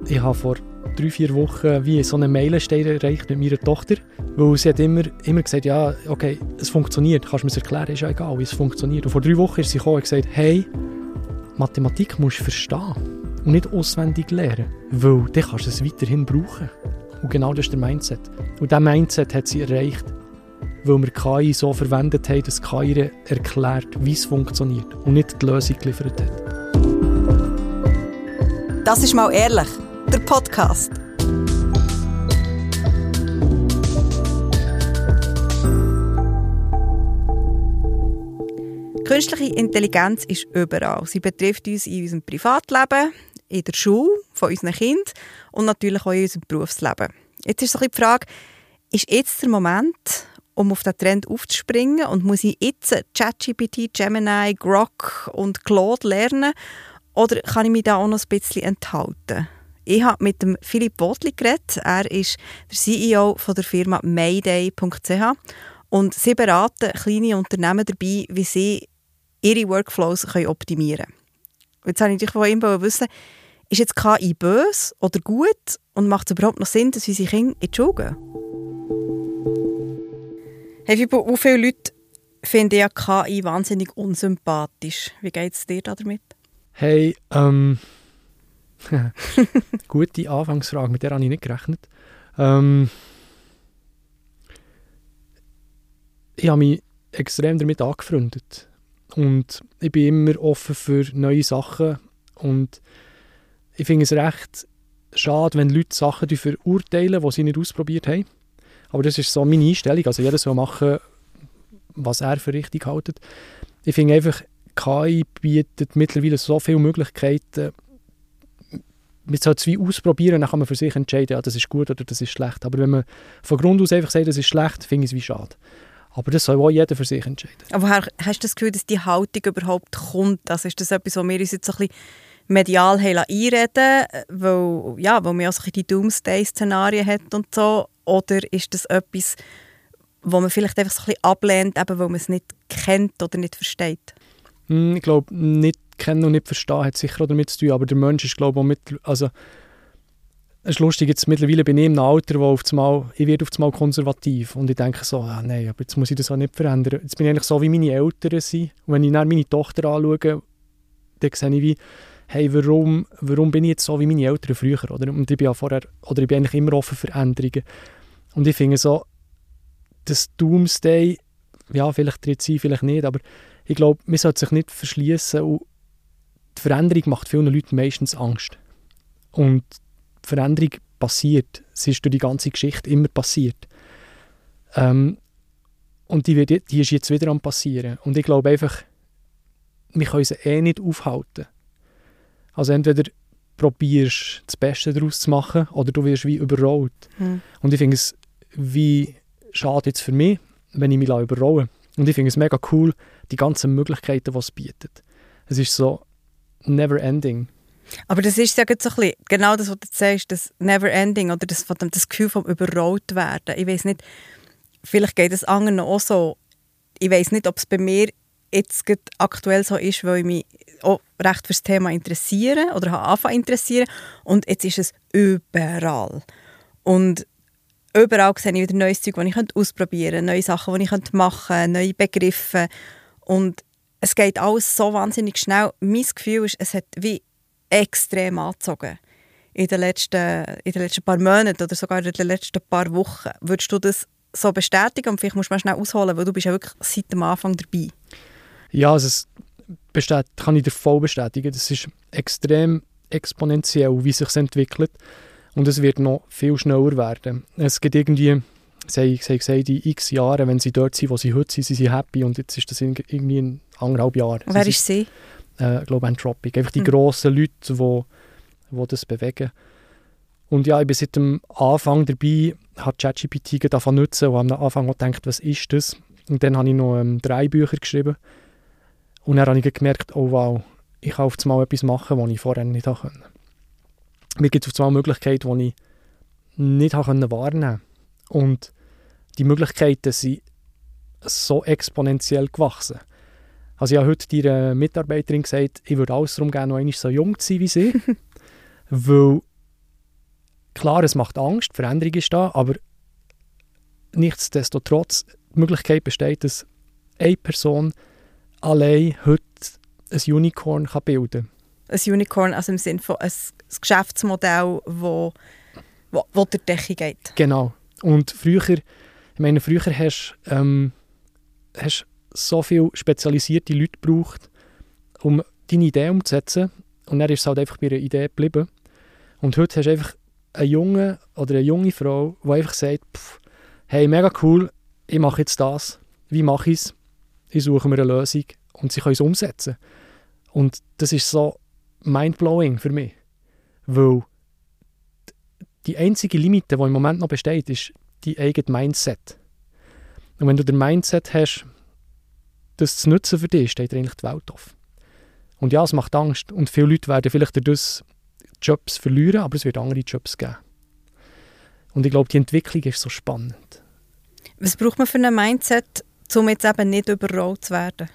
Ich habe vor 3-4 Wochen wie so einen Meilenstein erreicht mit meiner Tochter, weil sie hat immer gesagt, ja, okay, es funktioniert, kannst du mir es erklären, ist ja egal, wie es funktioniert. Und vor 3 Wochen ist sie gekommen und gesagt, hey, Mathematik musst du verstehen und nicht auswendig lernen, weil dann kannst du es weiterhin brauchen. Und genau das ist der Mindset. Und diesen Mindset hat sie erreicht, weil wir KI so verwendet haben, dass KI ihr erklärt, wie es funktioniert und nicht die Lösung geliefert hat. Das ist «Mal ehrlich», der Podcast. Künstliche Intelligenz ist überall. Sie betrifft uns in unserem Privatleben, in der Schule, von unseren Kindern und natürlich auch in unserem Berufsleben. Jetzt ist so ein bisschen die Frage, ist jetzt der Moment, um auf den Trend aufzuspringen und muss ich jetzt ChatGPT, Gemini, Grok und Claude lernen oder kann ich mich da auch noch ein bisschen enthalten? Ich habe mit dem Philipp Wotli geredet. Er ist der CEO von der Firma Mayday.ch und sie beraten kleine Unternehmen dabei, wie sie ihre Workflows optimieren können. Jetzt wollte ich von ihm wissen, ist jetzt KI böse oder gut und macht es überhaupt noch Sinn, dass unsere Kinder in die Schule gehen? Hey Fibo, wie viele Leute finden ja KI wahnsinnig unsympathisch? Wie geht es dir damit? Hey, gute Anfangsfrage, mit der habe ich nicht gerechnet. Ich habe mich extrem damit angefreundet. Und ich bin immer offen für neue Sachen. Und ich finde es recht schade, wenn Leute Sachen verurteilen, die sie nicht ausprobiert haben. Aber das ist so meine Einstellung. Also jeder soll machen, was er für richtig hält. Ich finde einfach, KI bietet mittlerweile so viele Möglichkeiten. Man sollte es wie ausprobieren, dann kann man für sich entscheiden, ja, das ist gut oder das ist schlecht. Aber wenn man von Grund aus einfach sagt, das ist schlecht, finde ich es wie schade. Aber das soll auch jeder für sich entscheiden. Aber woher hast du das Gefühl, dass die Haltung überhaupt kommt? Also ist das etwas, was wir uns jetzt so ein bisschen medial einreden, weil man auch so die Doomsday-Szenarien hat und so? Oder ist das etwas, wo man vielleicht einfach so ein bisschen ablehnt, eben weil man es nicht kennt oder nicht versteht? Ich glaube, nicht kennen und nicht verstehen hat sicher auch damit zu tun, aber der Mensch ist, glaube ich, es ist lustig, jetzt mittlerweile bin ich in einem Alter, wo ich werde auf einmal konservativ und ich denke so, nein, aber jetzt muss ich das auch nicht verändern. Jetzt bin ich eigentlich so, wie meine Eltern sind und wenn ich dann meine Tochter anschaue, dann sehe ich wie, hey, warum bin ich jetzt so wie meine Eltern früher, oder? Und ich bin ich bin eigentlich immer offen für Änderungen. Und ich finde so, das Doomsday, ja, vielleicht tritt sie, vielleicht nicht, aber ich glaube, man sollte sich nicht verschließen und die Veränderung macht vielen Leuten meistens Angst. Und die Veränderung passiert. Sie ist durch die ganze Geschichte immer passiert. Und die ist jetzt wieder am passieren. Und ich glaube einfach, wir können sie nicht aufhalten. Also entweder probierst das Beste daraus zu machen oder du wirst wie überrollt. Und ich finde es wie schade jetzt für mich, wenn ich mich überrollen lasse. Und ich finde es mega cool, die ganzen Möglichkeiten, die es bietet. Es ist so never ending. Aber das ist ja so ein bisschen, genau das, was du sagst, das never ending oder das Gefühl vom überrollt werden. Ich weiss nicht, vielleicht geht es anderen auch so. Ich weiss nicht, ob es bei mir jetzt aktuell so ist, weil ich mich auch recht für das Thema interessiere oder habe angefangen zu interessieren. Und jetzt ist es überall. Und überall sehe ich wieder neues Zeug, das ich ausprobieren könnte, neue Sachen, die ich machen könnte, neue Begriffe. Und es geht alles so wahnsinnig schnell. Mein Gefühl ist, es hat wie extrem angezogen in den letzten paar Monaten oder sogar in den letzten paar Wochen. Würdest du das so bestätigen? Und vielleicht musst du mal schnell ausholen, weil du bist ja wirklich seit dem Anfang dabei. Ja, also kann ich dir voll bestätigen. Das ist extrem exponentiell, wie es sich entwickelt. Und es wird noch viel schneller werden. Es gibt irgendwie, sie haben gesagt, in x Jahren, wenn sie dort sind, wo sie heute sind, sind sie happy. Und jetzt ist das irgendwie in 1,5 Jahren. Wer ist sie? Ich glaube Anthropic. Einfach die grossen Leute, die das bewegen. Und ja, ich bin seit dem Anfang dabei, habe ChatGPT davon nutzen und am Anfang auch gedacht, was ist das? Und dann habe ich noch 3 Bücher geschrieben. Und dann habe ich gemerkt, oh wow, ich kann auf einmal etwas machen, was ich vorher nicht konnte. Mir gibt es auf einmal Möglichkeiten, die ich nicht wahrnehmen konnte. Und die Möglichkeiten sind so exponentiell gewachsen. Also ich habe heute deiner Mitarbeiterin gesagt, ich würde alles darum gerne noch einmal so jung sein wie sie. Weil klar, es macht Angst, die Veränderung ist da, aber nichtsdestotrotz die Möglichkeit besteht, dass eine Person allein heute ein Unicorn kann bilden kann. Ein Unicorn, also im Sinne von ein Geschäftsmodell, wo durch die Decke geht. Genau. Und früher hast du so viele spezialisierte Leute gebraucht, um deine Idee umzusetzen. Und dann ist es halt einfach bei einer Idee geblieben. Und heute hast du einfach einen Jungen oder eine junge Frau, die einfach sagt, hey, mega cool, ich mache jetzt das. Wie mache ich es? Ich suche mir eine Lösung und sie können es umsetzen. Und das ist so mindblowing für mich. Weil die einzige Limite, die im Moment noch besteht, ist dein eigenes Mindset. Und wenn du den Mindset hast, das zu nutzen für dich, steht dir eigentlich die Welt offen. Und ja, es macht Angst. Und viele Leute werden vielleicht dadurch Jobs verlieren, aber es wird andere Jobs geben. Und ich glaube, die Entwicklung ist so spannend. Was braucht man für ein Mindset, um jetzt eben nicht überrollt zu werden?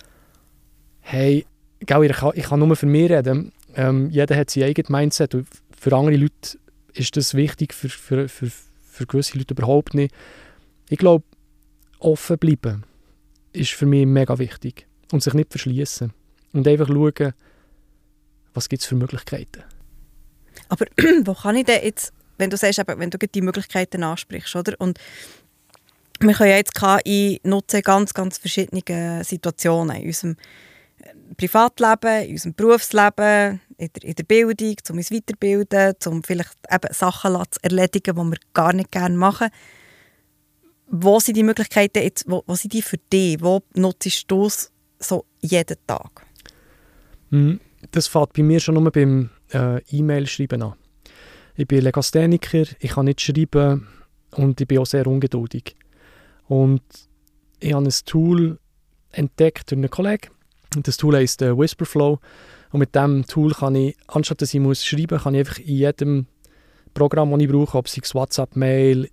Hey, ich kann nur für mich reden. Jeder hat sein eigenes Mindset. Und für andere Leute ist das wichtig, für gewisse Leute überhaupt nicht. Ich glaube, offen bleiben ist für mich mega wichtig. Und sich nicht verschließen. Und einfach schauen, was gibt es für Möglichkeiten. Aber wo kann ich denn jetzt, wenn du sagst, wenn du die Möglichkeiten ansprichst, oder? Und wir können ja jetzt KI nutzen in ganz, ganz verschiedenen Situationen. In unserem Privatleben, in unserem Berufsleben, in der Bildung, um uns weiterbilden, um vielleicht eben Sachen zu erledigen, die wir gar nicht gerne machen. Wo sind die Möglichkeiten jetzt, wo sind die für dich? Wo nutzt du es so jeden Tag? Das fängt bei mir schon nur beim E-Mail-Schreiben an. Ich bin Legastheniker, ich kann nicht schreiben und ich bin auch sehr ungeduldig. Und ich habe ein Tool entdeckt durch einen Kollegen. Und das Tool heisst Whisperflow. Und mit diesem Tool kann ich, anstatt dass ich schreiben muss, kann ich einfach in jedem Programm, das ich brauche, ob es WhatsApp, Mail,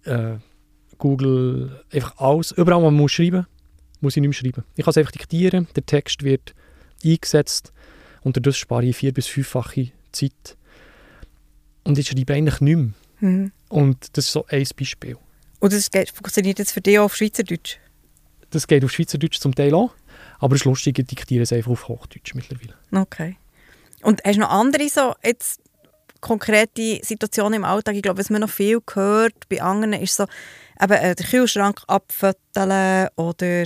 Google, einfach alles, überall, wo man schreiben muss ich nicht mehr schreiben. Ich kann es einfach diktieren, der Text wird eingesetzt und dadurch spare ich 4- bis 5-fache Zeit. Und ich schreibe eigentlich nicht mehr. Mhm. Und das ist so ein Beispiel. Und das funktioniert jetzt für dich auch auf Schweizerdeutsch? Das geht auf Schweizerdeutsch zum Teil auch, aber das Lustige, ich diktiere es einfach auf Hochdeutsch mittlerweile. Okay. Und hast du noch andere so jetzt konkrete Situationen im Alltag? Ich glaube, was man noch viel hört bei anderen, ist so eben, den Kühlschrank abfütteln oder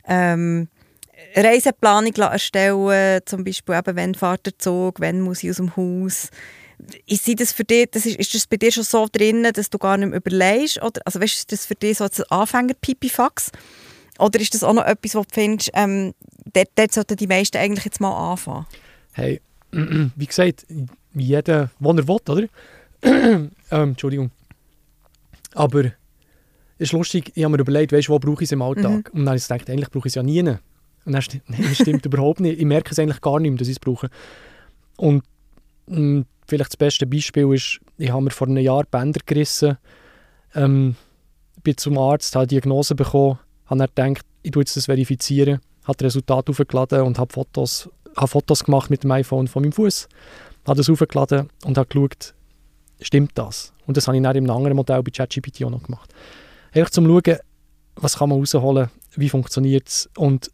Reiseplanung erstellen, zum Beispiel eben, wenn fährt der Zug, wenn muss ich aus dem Haus. Ist das für dich, ist das bei dir schon so drin, dass du gar nicht mehr überlegst? Oder, also weißt, ist das für dich so ein Anfänger-Pipifax? Oder ist das auch noch etwas, wo du findest, dort sollten die meisten eigentlich jetzt mal anfangen? Hey, wie gesagt, jeder, wo er will, oder? Entschuldigung. Aber es ist lustig, ich habe mir überlegt, weißt, wo brauche ich es im Alltag? Und dann habe ich gedacht, eigentlich brauche ich es ja nie. Und dann das stimmt überhaupt nicht. Ich merke es eigentlich gar nicht mehr, dass ich es brauche. Und vielleicht das beste Beispiel ist, ich habe mir vor einem Jahr die Bänder gerissen, bin zum Arzt, habe eine Diagnose bekommen, habe dann gedacht, ich tue jetzt das verifizieren, habe das Resultat aufgeladen und habe Fotos gemacht mit dem iPhone von meinem Fuß, habe das aufgeladen und habe geschaut, stimmt das? Und das habe ich dann in einem anderen Modell bei ChatGPT auch noch gemacht. Einfach zum Schauen, was kann man rausholen, wie funktioniert es und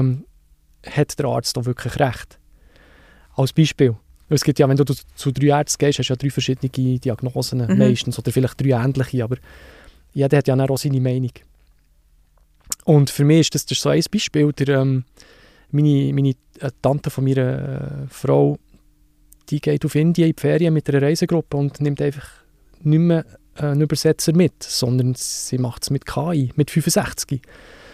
hat der Arzt da wirklich recht? Als Beispiel. Es gibt ja, wenn du zu 3 Ärzten gehst, hast du ja 3 verschiedene Diagnosen meistens oder vielleicht 3 ähnliche, aber jeder hat ja auch seine Meinung. Und für mich ist das so ein Beispiel. Meine Tante von meiner Frau, die geht auf Indien in die Ferien mit einer Reisegruppe und nimmt einfach nicht mehr einen Übersetzer mit, sondern sie macht es mit KI, mit 65.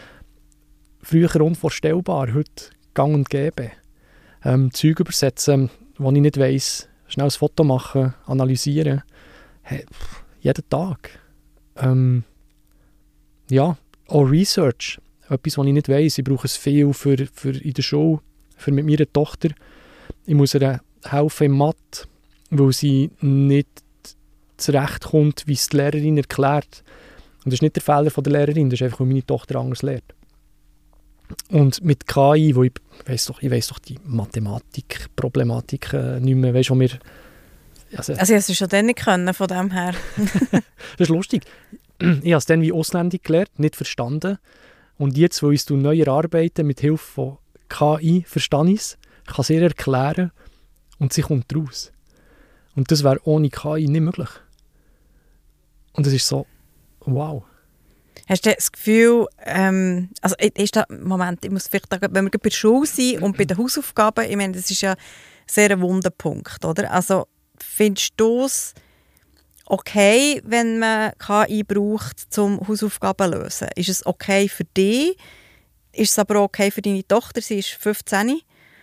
Früher unvorstellbar, heute gang und gäbe. Zeug übersetzen, wo ich nicht weiss, schnell ein Foto machen, analysieren. Hey, jeden Tag. Ja, auch Research. Etwas, was ich nicht weiss. Ich brauche es viel für in der Schule, für mit meiner Tochter. Ich muss ihr helfen im Mathe, weil sie nicht zurechtkommt, wie es die Lehrerin erklärt. Und das ist nicht der Fehler von der Lehrerin, das ist einfach, weil meine Tochter anders lernt. Und mit KI, ich weiss doch die Mathematik-Problematik nicht mehr, weißt, wo wir Also ich hätte es schon dann nicht können, von dem her. Das ist lustig. Ich habe es dann wie auswendig gelernt, nicht verstanden. Und jetzt, wo ich neu erarbeite, mit Hilfe von KI, verstehe ich es, kann es ihr erklären und sie kommt raus. Und das wäre ohne KI nicht möglich. Und das ist so, wow. Hast du das Gefühl, also ist da, Moment, ich muss vielleicht sagen, wenn wir bei der Schule sind und bei den Hausaufgaben, ich meine, das ist ja sehr ein wunder Punkt, oder? Also findest du es okay, wenn man KI braucht, um Hausaufgaben zu lösen? Ist es okay für dich? Ist es aber okay für deine Tochter? Sie ist 15.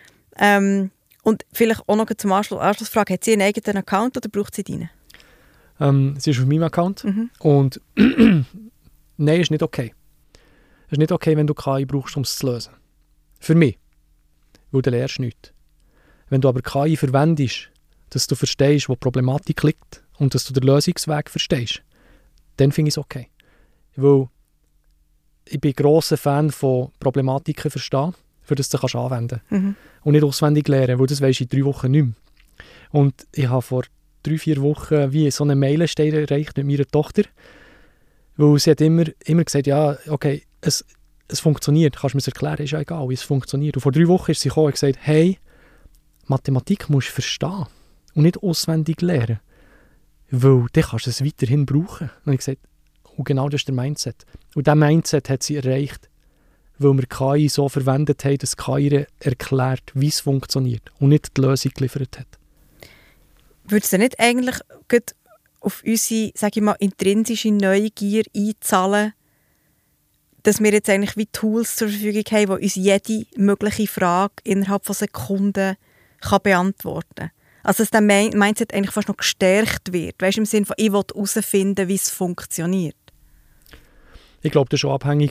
Und vielleicht auch noch zum Anschlussfrage, hat sie einen eigenen Account oder braucht sie deinen? Sie ist auf meinem Account. Und nein, ist nicht okay. Es ist nicht okay, wenn du KI brauchst, um es zu lösen. Für mich. Weil du lernst nichts. Wenn du aber KI verwendest, dass du verstehst, wo die Problematik liegt und dass du den Lösungsweg verstehst, dann finde ich es okay. Weil ich bin ein grosser Fan von Problematiken verstehen, für das du kannst anwenden kannst. Und nicht auswendig lernen, weil das weisst in 3 Wochen nicht mehr. Und ich habe vor 3-4 Wochen wie so eine Meilenstein erreicht mit meiner Tochter, weil sie hat immer gesagt, ja, okay, es funktioniert, kannst du mir es erklären, ist ja egal, es funktioniert. Und vor 3 Wochen ist sie gekommen und gesagt, hey, Mathematik musst du verstehen und nicht auswendig lernen, weil dann kannst du es weiterhin brauchen. Und ich gesagt, und genau das ist der Mindset. Und diesen Mindset hat sie erreicht, weil wir KI so verwendet haben, dass KI ihr erklärt, wie es funktioniert und nicht die Lösung geliefert hat. Würdest du nicht eigentlich auf unsere, sage ich mal, intrinsische Neugier einzahlen, dass wir jetzt eigentlich wie Tools zur Verfügung haben, die uns jede mögliche Frage innerhalb von Sekunden kann beantworten kann? Also dass der Mindset eigentlich fast noch gestärkt wird. Weißt du, im Sinne von, ich will herausfinden, wie es funktioniert. Ich glaube, das ist schon abhängig.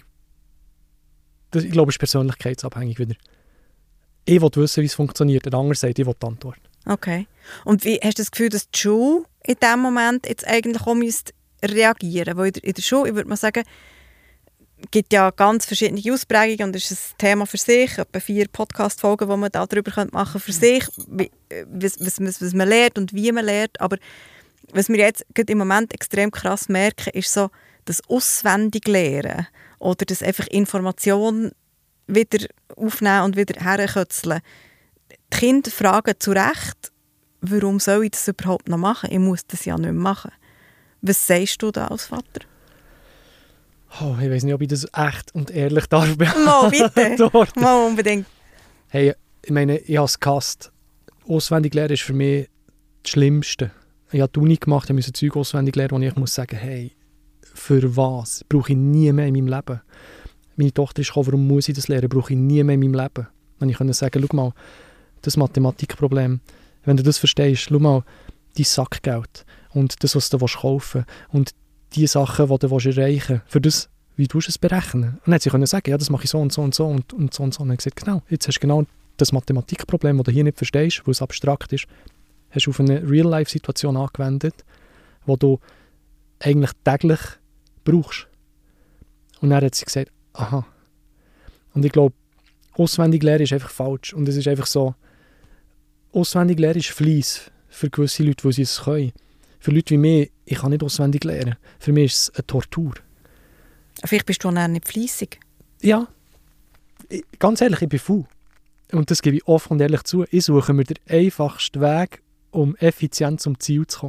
Ich glaube, es ist persönlichkeitsabhängig wieder. Ich will wissen, wie es funktioniert. Der andere sagt, ich will die Antwort. Okay. Und wie hast du das Gefühl, dass die Schule in diesem Moment jetzt eigentlich auch reagieren müsste? Weil in der Schule, ich würde mal sagen, gibt ja ganz verschiedene Ausprägungen und das ist ein Thema für sich. Etwa 4 Podcast-Folgen, die man darüber machen könnte für sich, was man lernt und wie man lernt. Aber was wir jetzt im Moment extrem krass merken, ist so das Auswendiglernen oder das einfach Informationen wieder aufnehmen und wieder herkützeln. Die Kinder fragen zu Recht, warum soll ich das überhaupt noch machen? Ich muss das ja nicht mehr machen. Was sagst du da als Vater? Oh, ich weiß nicht, ob ich das echt und ehrlich darf Mal bitte, mal unbedingt. Hey, ich meine, ich habe es gehasst. Auswendig lernen ist für mich das Schlimmste. Ich habe die Uni gemacht, ich musste Zeug auswendig lernen, wo ich muss sagen, hey, für was? Brauche ich nie mehr in meinem Leben. Meine Tochter ist gekommen, warum muss ich das lernen? Brauche ich nie mehr in meinem Leben. Wenn ich konnte sagen, schau mal, das Mathematikproblem, wenn du das verstehst, schau mal, dein Sackgeld und das, was du kaufen willst und die Sachen, die du erreichen willst, für das, wie du es berechnen. Und dann hat sie können sagen, ja, das mache ich so und so und so und so und so. Und dann habe ich gesagt, genau, jetzt hast du genau das Mathematikproblem, das du hier nicht verstehst, weil es abstrakt ist, hast du auf eine Real-Life-Situation angewendet, die du eigentlich täglich brauchst. Und dann hat sie gesagt, aha. Und ich glaube, auswendig lernen ist einfach falsch. Und es ist einfach so, auswendig lernen ist Fleiss für gewisse Leute, die sie es können. Für Leute wie mich, ich kann nicht auswendig lernen. Für mich ist es eine Tortur. Vielleicht bist du auch nicht fleissig. Ja. Ganz ehrlich, ich bin faul. Und das gebe ich offen und ehrlich zu. Ich suche mir den einfachsten Weg, um effizient zum Ziel zu kommen.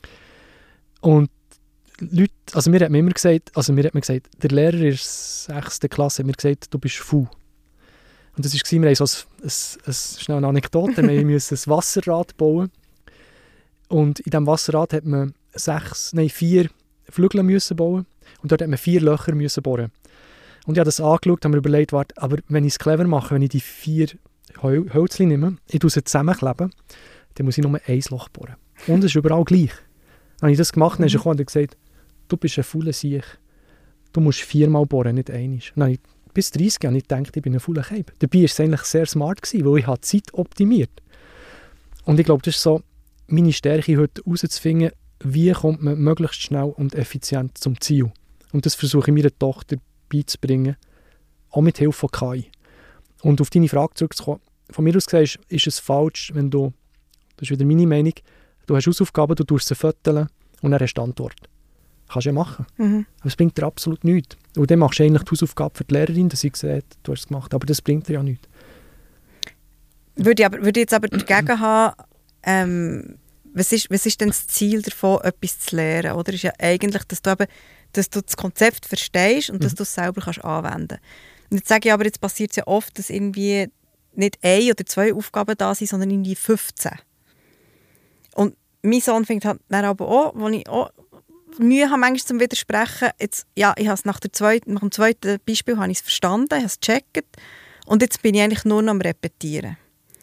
Und Leute, also mir hat man immer gesagt, der Lehrer in der 6. Klasse hat mir gesagt, du bist faul. Und das war, wir haben so schnell eine Anekdote, wir mussten ein Wasserrad bauen. Und in diesem Wasserrad hat man 4 Flügel müssen bauen. Und dort hat man 4 Löcher müssen bohren. Und ich habe das angeschaut, habe mir überlegt, aber wenn ich es clever mache, wenn ich die 4 Hölzchen nehme, ich tue sie zusammenkleben, dann muss ich nur 1 Loch bohren. Und es ist überall gleich. Dann habe ich das gemacht, dann ist er gekommen und gesagt, du bist ein fauler Siech. Du musst 4-mal bohren, nicht einmal. Dann habe ich bis 30 Jahre nicht gedacht, ich bin ein fauler Keib. Dabei war es eigentlich sehr smart, weil ich die Zeit optimiert. Und ich glaube, das ist so meine Stärke heute herauszufinden, wie kommt man möglichst schnell und effizient zum Ziel. Und das versuche ich meiner Tochter beizubringen, auch mit Hilfe von KI. Und auf deine Frage zurückzukommen, von mir aus gesehen ist es falsch, wenn du, das ist wieder meine Meinung, Du hast Hausaufgaben, du tust sie foteln und dann hast du die Antwort. Kannst du ja machen. Aber es bringt dir absolut nichts. Und dann machst du eigentlich die Hausaufgabe für die Lehrerin, dass sie sieht, du hast es gemacht. Aber das bringt dir ja nichts. Würde ich jetzt aber dagegen haben, was ist denn das Ziel davon, etwas zu lernen? Oder ist ja eigentlich, dass du das Konzept verstehst und dass du es selber kannst anwenden kannst. Und jetzt sage ich aber, jetzt passiert es ja oft, dass irgendwie nicht 1 oder 2 Aufgaben da sind, sondern irgendwie 15. Und mein Sohn fängt halt dann aber auch, wo ich auch Mühe habe, manchmal zum Widersprechen. Jetzt, ja, ich habe es nach dem zweiten Beispiel habe ich es verstanden, ich habe es gecheckt und jetzt bin ich eigentlich nur noch am Repetieren.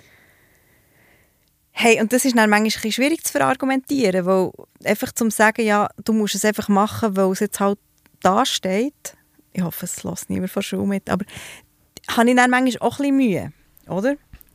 Hey, und das ist dann manchmal ein bisschen schwierig zu verargumentieren, weil einfach zum sagen, ja, du musst es einfach machen, weil es jetzt halt da steht. Ich hoffe, es lässt niemand von der Schule mit, aber habe ich dann manchmal auch ein bisschen Mühe, oder?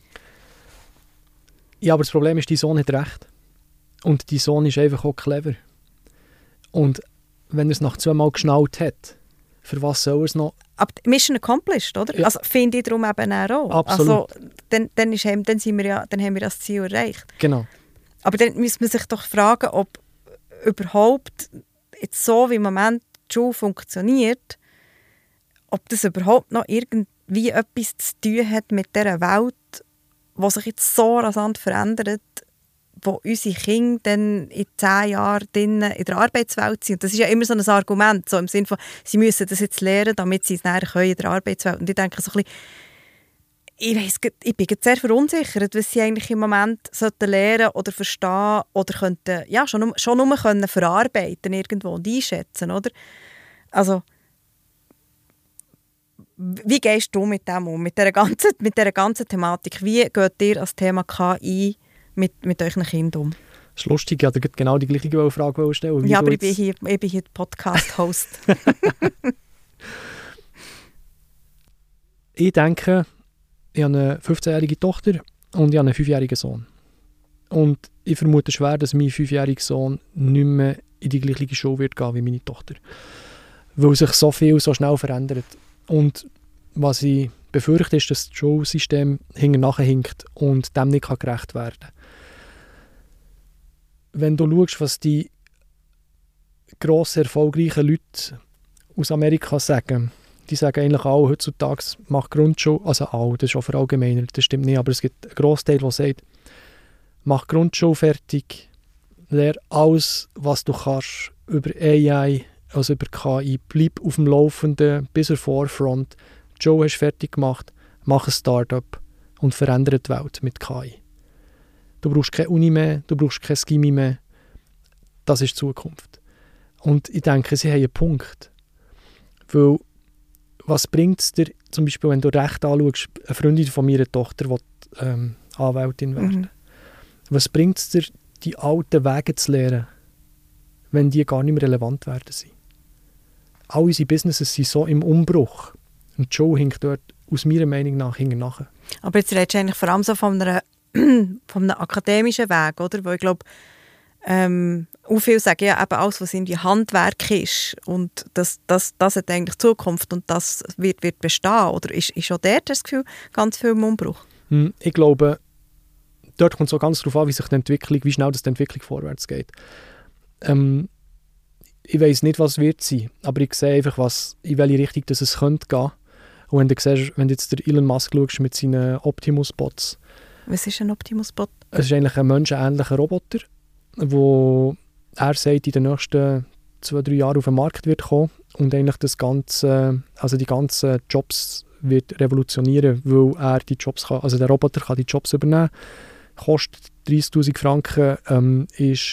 Ja, aber das Problem ist, dein Sohn hat recht. Und dein Sohn ist einfach auch clever. Und wenn er es nach 2 Mal geschnallt hat, für was soll er es noch? Aber Mission accomplished, oder? Ja. Also finde ich darum eben auch. Absolut. Also, dann haben wir das Ziel erreicht. Genau. Aber dann müsste man sich doch fragen, ob überhaupt jetzt so, wie im Moment die Schule funktioniert, ob das überhaupt noch irgendwie etwas zu tun hat mit dieser Welt, die sich jetzt so rasant verändert, wo unsere Kinder dann in 10 Jahren in der Arbeitswelt sind. Und das ist ja immer so ein Argument, so im Sinne von, sie müssen das jetzt lernen, damit sie es nachher können in der Arbeitswelt. Und ich denke so ein bisschen, ich bin sehr verunsichert, was sie eigentlich im Moment lernen oder verstehen oder könnten, ja, schon nur können verarbeiten irgendwo und einschätzen, oder? Also, wie gehst du mit dem um, mit dieser ganzen Thematik? Wie geht ihr als Thema KI mit euren Kindern um? Das ist lustig, ich wollte genau die gleiche Frage stellen. Ja, aber ich bin hier der Podcast-Host. Ich denke, ich habe eine 15-jährige Tochter und ich habe einen 5-jährigen Sohn. Und ich vermute schwer, dass mein 5-jähriger Sohn nicht mehr in die gleiche Schule wird gehen wie meine Tochter. Weil sich so viel so schnell verändert. Und was ich befürchte, ist, dass das Schulsystem hinkt und dem nicht gerecht werden kann. Wenn du schaust, was die grossen, erfolgreichen Leute aus Amerika sagen, die sagen eigentlich alle heutzutage, mach Grundschule, also alle, das ist auch verallgemeinert, das stimmt nicht, aber es gibt einen Grossteil, der sagt, mach Grundschule fertig, lerne alles, was du kannst über AI, also über KI, bleib auf dem Laufenden, bis zur Forefront. Joe hast fertig gemacht, mach ein Startup und verändere die Welt mit KI. Du brauchst keine Uni mehr, du brauchst kein Gimmi mehr. Das ist die Zukunft. Und ich denke, sie haben einen Punkt. Weil, was bringt es dir, zum Beispiel, wenn du Recht anschaust, eine Freundin von meiner Tochter will Anwältin werden. Was bringt es dir, die alten Wege zu lernen, wenn die gar nicht mehr relevant werden sind? All unsere Businesses sind so im Umbruch. Und Joe hinkt dort, aus meiner Meinung nach, nachher. Aber jetzt redest du eigentlich vor allem so von einem akademischen Weg, oder? Weil ich glaube, auch viele sagen ja eben alles, was irgendwie Handwerk ist. Und das hat eigentlich Zukunft und das wird bestehen. Oder ist schon dort das Gefühl, ganz viel im Umbruch? Ich glaube, dort kommt es auch ganz darauf an, wie schnell die Entwicklung vorwärts geht. Ich weiss nicht, was wird sein, aber ich sehe einfach, in welche Richtung das es könnte gehen. Und wenn du jetzt der Elon Musk schaust mit seinen Optimus-Bots. Was ist ein Optimus-Bot? Es ist eigentlich ein menschenähnlicher Roboter, wo er sagt, in den nächsten 2-3 Jahren auf den Markt wird kommen und eigentlich die ganzen Jobs wird revolutionieren, weil er die Jobs kann, also der Roboter kann die Jobs übernehmen, kostet 30'000 Franken,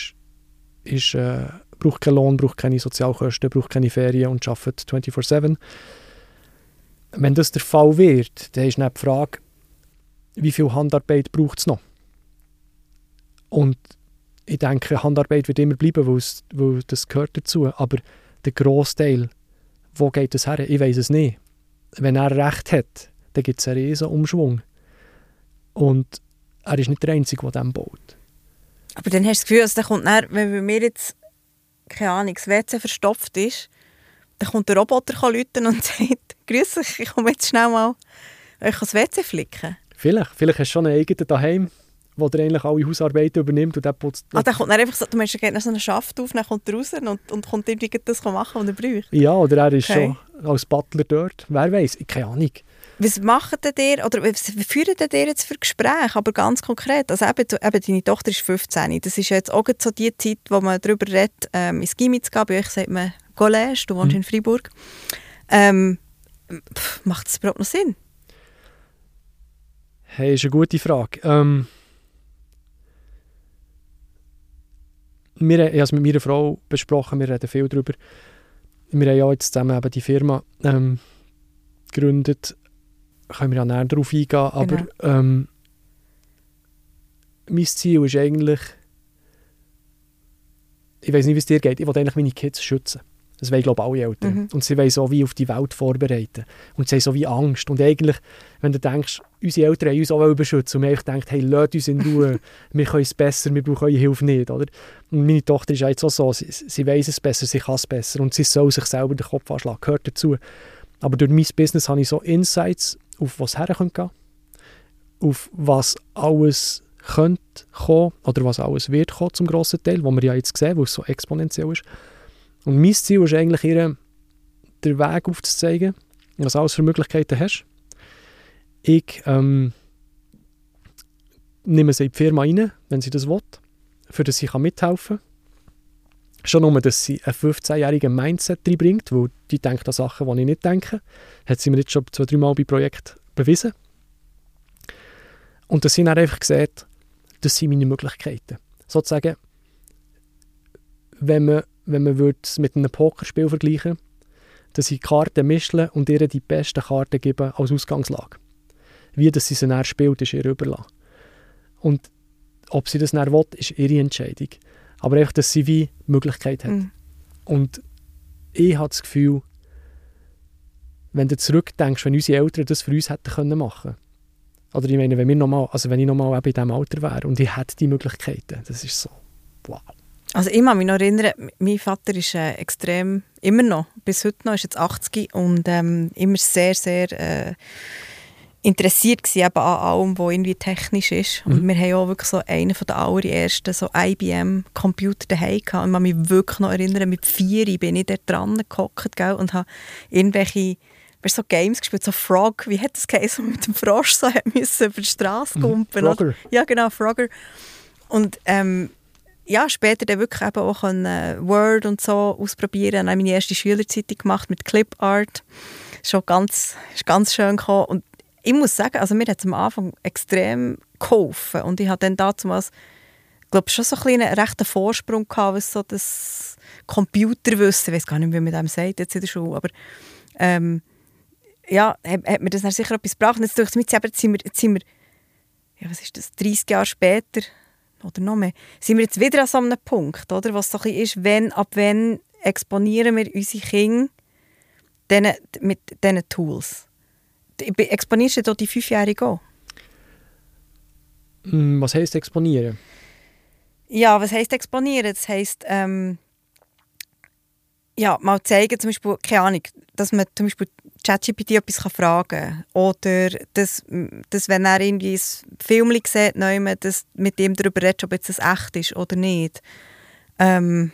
braucht keinen Lohn, braucht keine Sozialkosten, braucht keine Ferien und arbeitet 24/7. Wenn das der Fall wird, dann ist dann die Frage, wie viel Handarbeit braucht es noch? Und ich denke, Handarbeit wird immer bleiben, weil das gehört dazu. Aber der Grossteil, wo geht das her? Ich weiss es nicht. Wenn er recht hat, dann gibt es einen riesen Umschwung. Und er ist nicht der Einzige, der dem baut. Aber dann hast du das Gefühl, also kommt dann, wenn bei mir jetzt, keine Ahnung, das WC verstopft ist, dann kommt der Roboter rufen und sagt, «Grüß euch, ich komme jetzt schnell mal euch das WC flicken.» Vielleicht hast du schon einen eigenen daheim, wo der eigentlich alle Hausarbeiten übernimmt und der putzt. Der kommt dann einfach so, du meinst, er geht noch so einen Schaft auf, dann kommt er raus und kommt irgendwie das machen, was er braucht? Ja, oder er ist schon als Butler dort. Wer weiß, keine Ahnung. Was macht ihr, oder was führt ihr jetzt für Gespräche, aber ganz konkret? Also eben deine Tochter ist 15, das ist jetzt auch so die Zeit, wo man darüber redet, ins Gymi zu gehen. Bei euch sagt man Collège, du wohnst in Freiburg. Macht das überhaupt noch Sinn? Hey, ist eine gute Frage. Ich habe es mit meiner Frau besprochen, wir reden viel darüber. Wir haben ja jetzt zusammen eben die Firma gegründet. Können wir ja näher darauf eingehen, aber mein Ziel ist eigentlich, ich weiß nicht, wie es dir geht, ich will eigentlich meine Kids schützen. Das wollen, glaube ich, alle Eltern. Und sie wollen so wie auf die Welt vorbereiten. Und sie haben so wie Angst. Und eigentlich, wenn du denkst, unsere Eltern haben uns auch beschützen und man denkt, hey, lasst uns in Ruhe, wir können es besser, wir brauchen eure Hilfe nicht. Oder? Und meine Tochter ist jetzt auch so, sie weiss es besser, sie kann es besser und sie soll sich selber den Kopf anschlagen, gehört dazu. Aber durch mein Business habe ich so Insights, auf was her gehen könnte, auf was alles könnte kommen oder was alles wird kommen zum grossen Teil, wo wir ja jetzt sehen, wo es so exponentiell ist. Und mein Ziel ist eigentlich, ihr den Weg aufzuzeigen, was alles für Möglichkeiten hast. Ich nehme sie in die Firma rein, wenn sie das will, für das sie mithelfen kann. Schon nur, dass sie einen 15-jährigen Mindset reinbringt, weil die denkt an Sachen, die ich nicht denke. Hat sie mir jetzt schon 2-3 Mal bei Projekten bewiesen. Und dass sie dann einfach sieht, das sind meine Möglichkeiten. Sozusagen, wenn man es mit einem Pokerspiel vergleichen würde, dass ich Karten mischle und ihr die besten Karten geben als Ausgangslage. Wie dass sie sie dann spielt, ist ihr überlassen. Und ob sie das dann will, ist ihre Entscheidung. Aber einfach, dass sie wie Möglichkeit hat. Und ich habe das Gefühl, wenn du zurückdenkst, wenn unsere Eltern das für uns hätten machen können. Oder ich meine, wenn ich nochmal in diesem Alter wäre und ich hätte die Möglichkeiten, das ist so, wow. Also ich kann mich noch erinnern, mein Vater ist extrem, immer noch, bis heute noch, ist jetzt 80 und immer sehr, sehr interessiert gewesen, eben an allem, was irgendwie technisch ist. Und wir haben auch wirklich so einen der allerersten so IBM-Computer daheim gehabt. Und ich kann mich wirklich noch erinnern, mit 4 bin ich dort dran gehockt, gell, und habe irgendwelche so Games gespielt, so Frog, wie hat das geheißen, mit dem Frosch so müssen über die Straße kumpen. Frogger. Ja, genau, Frogger. Und ja, später dann wirklich eben auch Word und so ausprobieren. Dann habe ich meine erste Schülerzeitung gemacht mit Clipart. Ist ganz schön gekommen. Und ich muss sagen, also mir hat es am Anfang extrem geholfen. Und ich hatte dann damals, glaube ich, schon so einen rechten Vorsprung gehabt, was so das Computerwissen, ich weiß gar nicht, wie man dem sagt jetzt in der Schule, aber ja, hat mir das dann sicher etwas gebracht. Und jetzt denke ich, jetzt sind wir, ja, was ist das, 30 Jahre später oder noch mehr, sind wir jetzt wieder an so einem Punkt, oder, was so ein bisschen ist, ab wann exponieren wir unsere Kinder mit diesen Tools. Exponierst du da die 5-Jährige auch? Was heisst exponieren? Ja, was heisst exponieren? Das heisst, ja, mal zeigen, zum Beispiel, keine Ahnung, dass man zum Beispiel ChatGPT etwas fragen kann. Oder dass wenn er irgendwie ein Film sieht, dass mit ihm darüber redet, ob jetzt das echt ist oder nicht. Nein,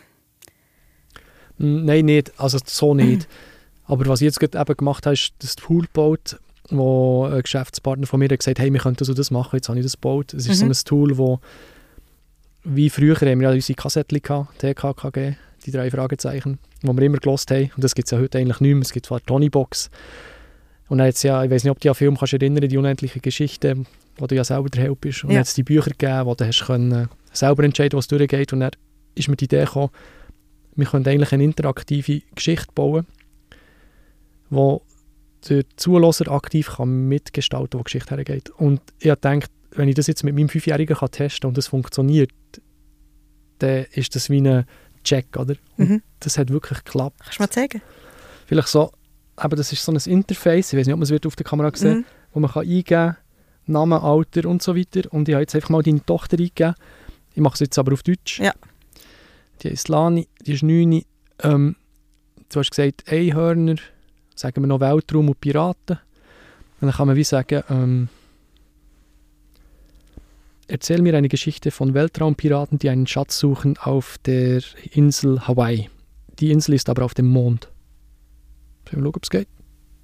nicht. Also so nicht. Aber was ich jetzt gerade eben gemacht habe, ist das Tool gebaut, wo ein Geschäftspartner von mir hat gesagt, hey, wir könnten so das machen, jetzt habe ich das gebaut. Es ist so ein Tool, wo, wie früher haben wir ja unsere Kassettchen gehabt, TKKG, die 3 Fragezeichen, die wir immer gehört haben. Und das gibt es ja heute eigentlich nicht mehr. Es gibt zwar Tonybox. Und dann jetzt ja, ich weiß nicht, ob du dich an Film kannst erinnern, die unendliche Geschichte, wo du ja selber der Held bist. Und dann hat es die Bücher gegeben, wo du hast können selber entscheiden, was durchgeht. Und dann ist mir die Idee gekommen, wir können eigentlich eine interaktive Geschichte bauen, wo der Zuhörer aktiv kann mitgestalten kann, wo die Geschichte hergeht. Und ich habe gedacht, wenn ich das jetzt mit meinem 5-Jährigen testen kann und das funktioniert, dann ist das wie ein Check, oder? Und das hat wirklich geklappt. Kannst du mal zeigen? Vielleicht so, aber das ist so ein Interface, ich weiß nicht, ob man es auf der Kamera sehen, wo man kann eingeben kann, Name, Alter und so weiter. Und ich habe jetzt einfach mal deine Tochter eingegeben. Ich mache es jetzt aber auf Deutsch. Ja. Die ist Lani, die ist 9. Du hast gesagt, Einhörner, sagen wir noch Weltraum und Piraten. Und dann kann man wie sagen, Erzähl mir eine Geschichte von Weltraumpiraten, die einen Schatz suchen auf der Insel Hawaii. Die Insel ist aber auf dem Mond. Schauen wir schauen, ob es geht.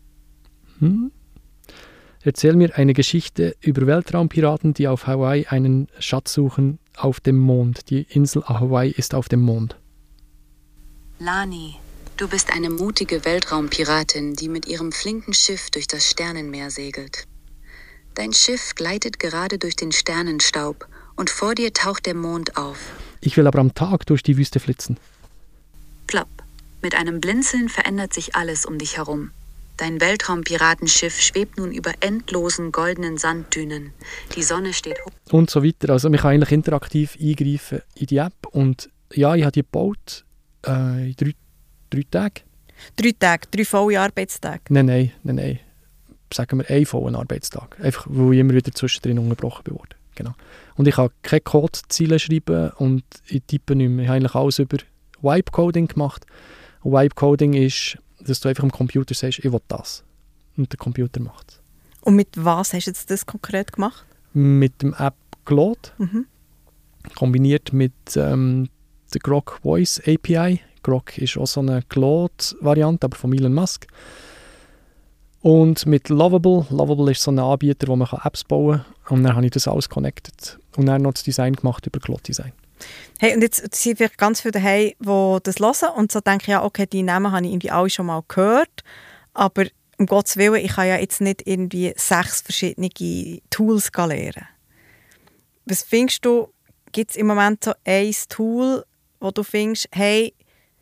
Erzähl mir eine Geschichte über Weltraumpiraten, die auf Hawaii einen Schatz suchen auf dem Mond. Die Insel Hawaii ist auf dem Mond. Lani, du bist eine mutige Weltraumpiratin, die mit ihrem flinken Schiff durch das Sternenmeer segelt. Dein Schiff gleitet gerade durch den Sternenstaub und vor dir taucht der Mond auf. Ich will aber am Tag durch die Wüste flitzen. Plopp. Mit einem Blinzeln verändert sich alles um dich herum. Dein Weltraumpiratenschiff schwebt nun über endlosen goldenen Sanddünen. Die Sonne steht hoch. Und so weiter. Also man kann eigentlich interaktiv eingreifen in die App. Und ja, ich habe die gebaut in 3 Tagen. 3 Tage, 3 volle Arbeitstage? Nein. Sagen wir 1 vollen Arbeitstag. Einfach, weil ich immer wieder zwischendrin unterbrochen wurde. Genau. Und ich habe keine Codeziele schreiben und ich tippe nicht mehr. Ich habe eigentlich alles über Vibe-Coding gemacht. Und Vibe-Coding ist, dass du einfach am Computer sagst, ich will das. Und der Computer macht es. Und mit was hast du jetzt das konkret gemacht? Mit dem App Claude, kombiniert mit der Grok Voice API. Grok ist auch so eine Claude-Variante, aber von Elon Musk. Und mit Lovable. Lovable ist so ein Anbieter, wo man Apps bauen kann. Und dann habe ich das alles connected. Und dann noch das Design gemacht über Claude Design. Hey, und jetzt sind vielleicht ganz viele daheim, die das hören und so denken, ja, okay, die Namen habe ich irgendwie alle schon mal gehört, aber um Gottes Willen, ich kann ja jetzt nicht irgendwie 6 verschiedene Tools lernen. Was findest du, gibt es im Moment so ein Tool, wo du findest, hey,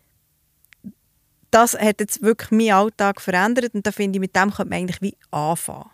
das hat jetzt wirklich meinen Alltag verändert und da finde ich, mit dem könnte man eigentlich wie anfangen?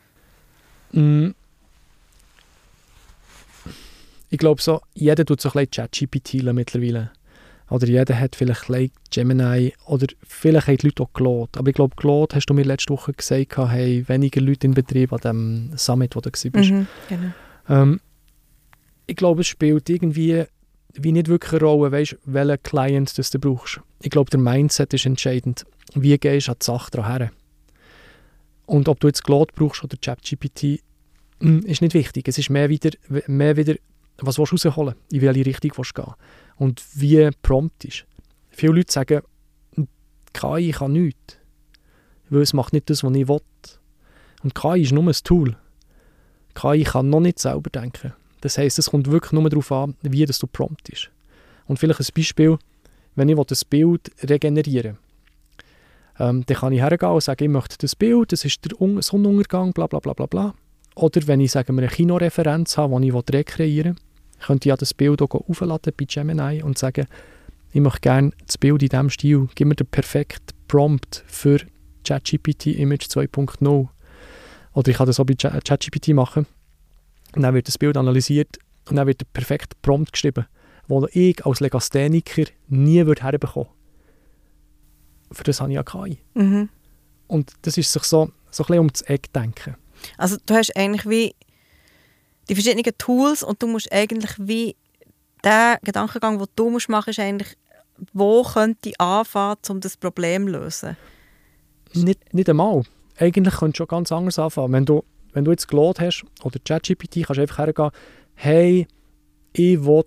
Ich glaube, so, jeder tut so ein bisschen ChatGPT mittlerweile. Oder jeder hat vielleicht ein bisschen Gemini oder vielleicht haben die Leute auch Claude. Aber ich glaube, Claude, hast du mir letzte Woche gesagt, haben weniger Leute in Betrieb an dem Summit, wo du warst. Genau. Ich glaube, es spielt irgendwie wie nicht wirklich eine Rolle, weißt, welchen Client das du brauchst. Ich glaube, der Mindset ist entscheidend. Wie gehst du an die Sache dran her? Und ob du jetzt Claude brauchst oder ChatGPT, ist nicht wichtig. Es ist mehr wieder was willst du rausholen, in welche Richtung willst du gehen und wie prompt ist. Viele Leute sagen, KI kann nichts, weil es macht nicht das, was ich will. Und KI ist nur ein Tool. KI kann noch nicht selber denken. Das heisst, es kommt wirklich nur darauf an, wie das du prompt ist. Und vielleicht ein Beispiel, wenn ich das Bild regenerieren will, dann kann ich hergehen und sagen, ich möchte das Bild, das ist der Sonnenuntergang, bla bla bla bla bla. Oder wenn ich, sagen wir, eine Kinoreferenz habe, die ich rekreieren will, könnte ich ja das Bild auch aufladen bei Gemini und sagen, ich möchte gerne das Bild in diesem Stil, gib mir den perfekten Prompt für ChatGPT Image 2.0. Oder ich kann das auch bei ChatGPT machen. Und dann wird das Bild analysiert und dann wird der perfekte Prompt geschrieben, den ich als Legastheniker nie herbekommen würde. Für das habe ich ja KI. Und das ist sich so ein bisschen um das Eck denken. Also du hast eigentlich wie die verschiedenen Tools und du musst eigentlich wie den Gedankengang, den du machen musst, ist eigentlich, wo könnte ich anfangen, um das Problem zu lösen? Nicht einmal. Eigentlich könntest du schon ganz anders anfangen. Wenn du jetzt Claude hast oder ChatGPT, kannst du einfach hergehen, hey, ich will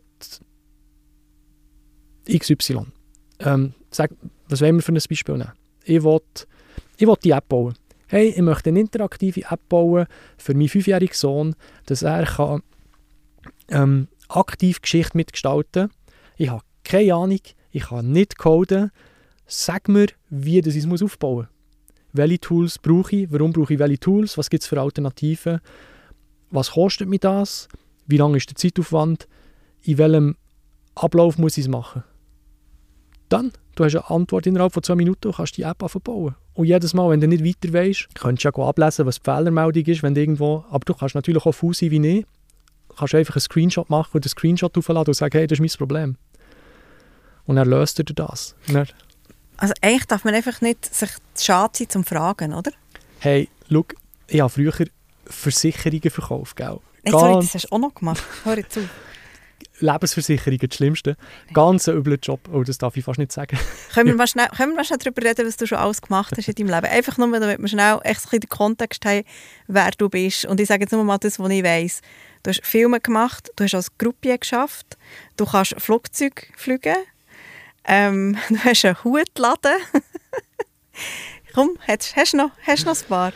XY. Sag, was wollen wir für ein Beispiel nehmen? Ich will die App bauen. Hey, ich möchte eine interaktive App bauen für meinen 5-jährigen Sohn, dass er kann, aktiv Geschichte mitgestalten kann. Ich habe keine Ahnung, ich kann nicht coden. Sag mir, wie ich es aufbauen muss. Welche Tools brauche ich? Warum brauche ich welche Tools? Was gibt es für Alternativen? Was kostet mich das? Wie lang ist der Zeitaufwand? In welchem Ablauf muss ich es machen? Dann, du hast eine Antwort innerhalb von 2 Minuten und kannst die App bauen. Und jedes Mal, wenn du nicht weiter weisst, kannst du ja ablesen, was die Fehlermeldung ist, wenn du irgendwo... Aber du kannst natürlich auch faul sein wie ich. Du kannst einfach einen Screenshot machen und den Screenshot aufladen und sagen, hey, das ist mein Problem. Und dann löst er das. Also eigentlich darf man einfach nicht sich schade sein zum Fragen, oder? Hey, schau, ich habe früher Versicherungen verkauft, gell? Sorry, das hast du auch noch gemacht. Hör jetzt auf. Lebensversicherungen, das Schlimmste. Ganz ein übler Job. Oh, das darf ich fast nicht sagen. Können wir mal schnell darüber reden, was du schon alles gemacht hast in deinem Leben? Einfach nur, damit wir schnell echt so ein bisschen den Kontext haben, wer du bist. Und ich sage jetzt nur mal das, was ich weiss. Du hast Filme gemacht, du hast als Groupier geschafft, du kannst Flugzeug fliegen, du hast einen Hutladen. Komm, hast du noch ein paar?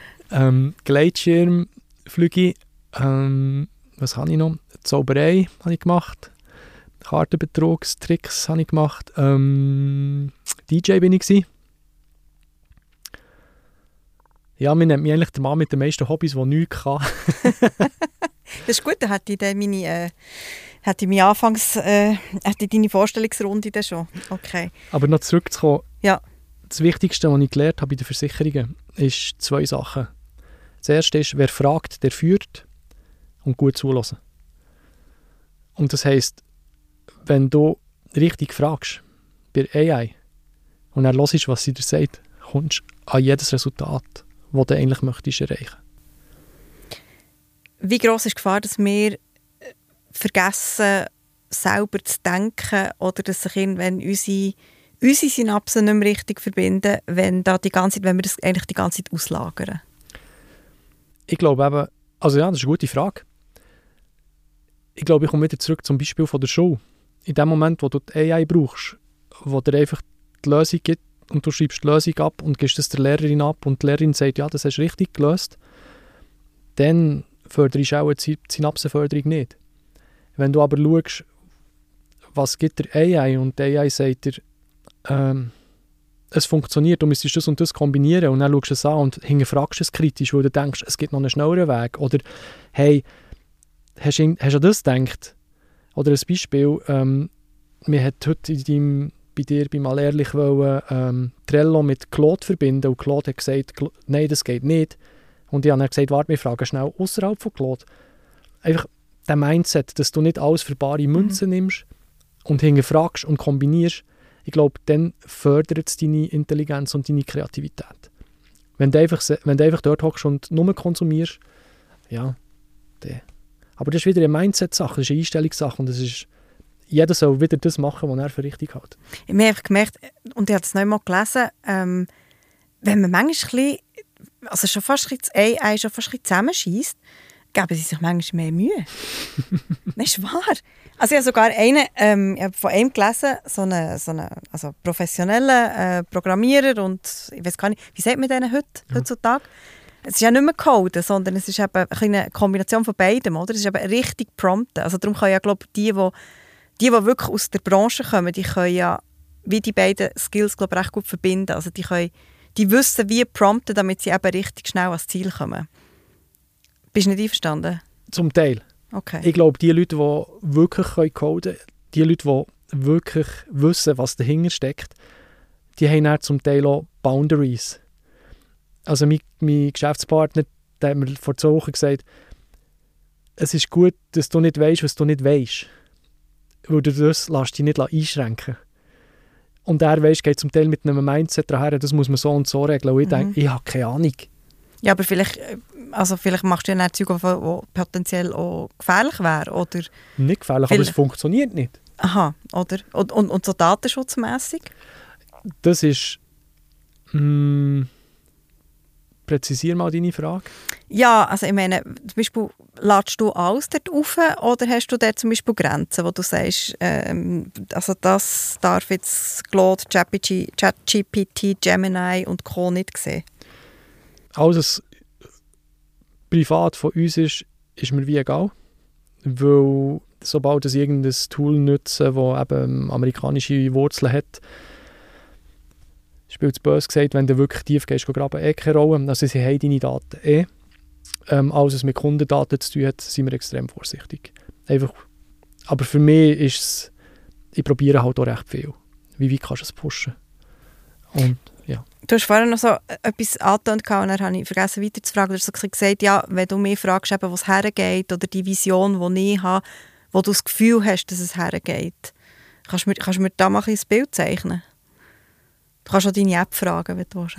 Gleitschirmflüge, was habe ich noch? Zauberei habe ich gemacht, Kartenbetrugstricks habe ich gemacht, DJ bin ich gewesen. Ja, man nennt mich eigentlich der Mann mit den meisten Hobbys, der nichts kann. Das ist gut, dann hätte ich deine Vorstellungsrunde dann schon. Okay. Aber noch zurückzukommen, ja. Das Wichtigste, was ich gelernt habe bei den Versicherungen, ist 2 Sachen. Das erste ist, wer fragt, der führt und gut zulassen. Und das heisst, wenn du richtig fragst bei AI und dann hörst, was sie dir sagt, kommst du an jedes Resultat, das du eigentlich möchtest erreichen. Wie gross ist die Gefahr, dass wir vergessen, selber zu denken oder dass sich irgendwann unsere Synapsen nicht mehr richtig verbinden, wenn wir das eigentlich die ganze Zeit auslagern? Ich glaube eben, also ja, das ist eine gute Frage. Ich glaube, ich komme wieder zurück zum Beispiel von der Schule. In dem Moment, wo du die AI brauchst, wo dir einfach die Lösung gibt und du schreibst die Lösung ab und gibst es der Lehrerin ab und die Lehrerin sagt, ja, das hast du richtig gelöst, dann förderst du auch die Synapsenförderung nicht. Wenn du aber schaust, was gibt der AI und die AI sagt dir, es funktioniert, du müsstest das und das kombinieren und dann schaust du es an und hinterfragst es kritisch, weil du denkst, es gibt noch einen schnelleren Weg oder hey, hast du an das gedacht? Oder ein Beispiel, wir hat heute bei dir beim Allehrlich Trello mit Claude verbinden und Claude hat gesagt, nein, das geht nicht. Und ich habe dann gesagt, warte, wir fragen schnell außerhalb von Claude. Einfach der Mindset, dass du nicht alles für bare Münzen nimmst und hinterfragst und kombinierst, ich glaube, dann fördert es deine Intelligenz und deine Kreativität. Wenn du einfach dort hockst und nur konsumierst, ja, dann. Aber das ist wieder eine Mindset-Sache, das ist eine Einstellungssache und das ist, jeder soll wieder das machen, was er für richtig hält. Ich habe einfach gemerkt, und ich habe es noch einmal gelesen, wenn man manchmal ein bisschen, also schon fast ein bisschen, das AI schon fast ein bisschen zusammenscheisst, geben sie sich manchmal mehr Mühe. Das ist wahr. Also ich habe sogar ich von einem gelesen, so einen also professionellen Programmierer und ich weiß gar nicht, wie sagt man denen heutzutage? Es ist ja nicht mehr Code, sondern es ist eben eine Kombination von beidem, oder? Es ist eben richtig prompten. Also darum können ja, glaube ich, die wirklich aus der Branche kommen, die können ja wie die beiden Skills, glaube ich, recht gut verbinden. Also die wissen, wie prompten, damit sie eben richtig schnell ans Ziel kommen. Bist du nicht einverstanden? Zum Teil. Okay. Ich glaube, die Leute, die wirklich coden können, die Leute, die wirklich wissen, was dahinter steckt, die haben dann zum Teil auch Boundaries. Also mein Geschäftspartner, der hat mir vor 2 Wochen gesagt, es ist gut, dass du nicht weißt, was du nicht weißt. Weil du das lässt dich nicht einschränken. Und er geht zum Teil mit einem Mindset daher, das muss man so und so regeln. Und ich denke, ich habe keine Ahnung. Ja, aber vielleicht machst du ja nicht Zeug, die potenziell auch gefährlich wäre, oder? Nicht gefährlich, aber es funktioniert nicht. Aha, oder? Und so datenschutzmässig? Das ist... Präzisiere mal deine Frage. Ja, also ich meine, zum Beispiel, ladest du alles dort rauf oder hast du dort zum Beispiel Grenzen, wo du sagst, also das darf jetzt Claude, ChatGPT, Gemini und Co. nicht sehen? Alles, was privat von uns ist mir wie egal. Weil sobald es irgendein Tool nutzen, das eben amerikanische Wurzeln hat, spielt es böse gesagt, wenn du wirklich tief gehst, graben keine Rolle. Also sie haben deine Daten alles, was mit Kundendaten zu tun hat, sind wir extrem vorsichtig. Einfach. Aber für mich ist es, ich probiere halt auch recht viel. Wie weit kannst du es pushen? Und, ja. Du hast vorhin noch so etwas angetönt und dann habe ich vergessen weiterzufragen. Du hast so gesagt, ja, wenn du mich fragst, eben, wo es hergeht oder die Vision, die ich habe, wo du das Gefühl hast, dass es hergeht. Kannst du mir da mal ein Bild zeichnen? Du kannst auch deine App fragen, wenn du willst.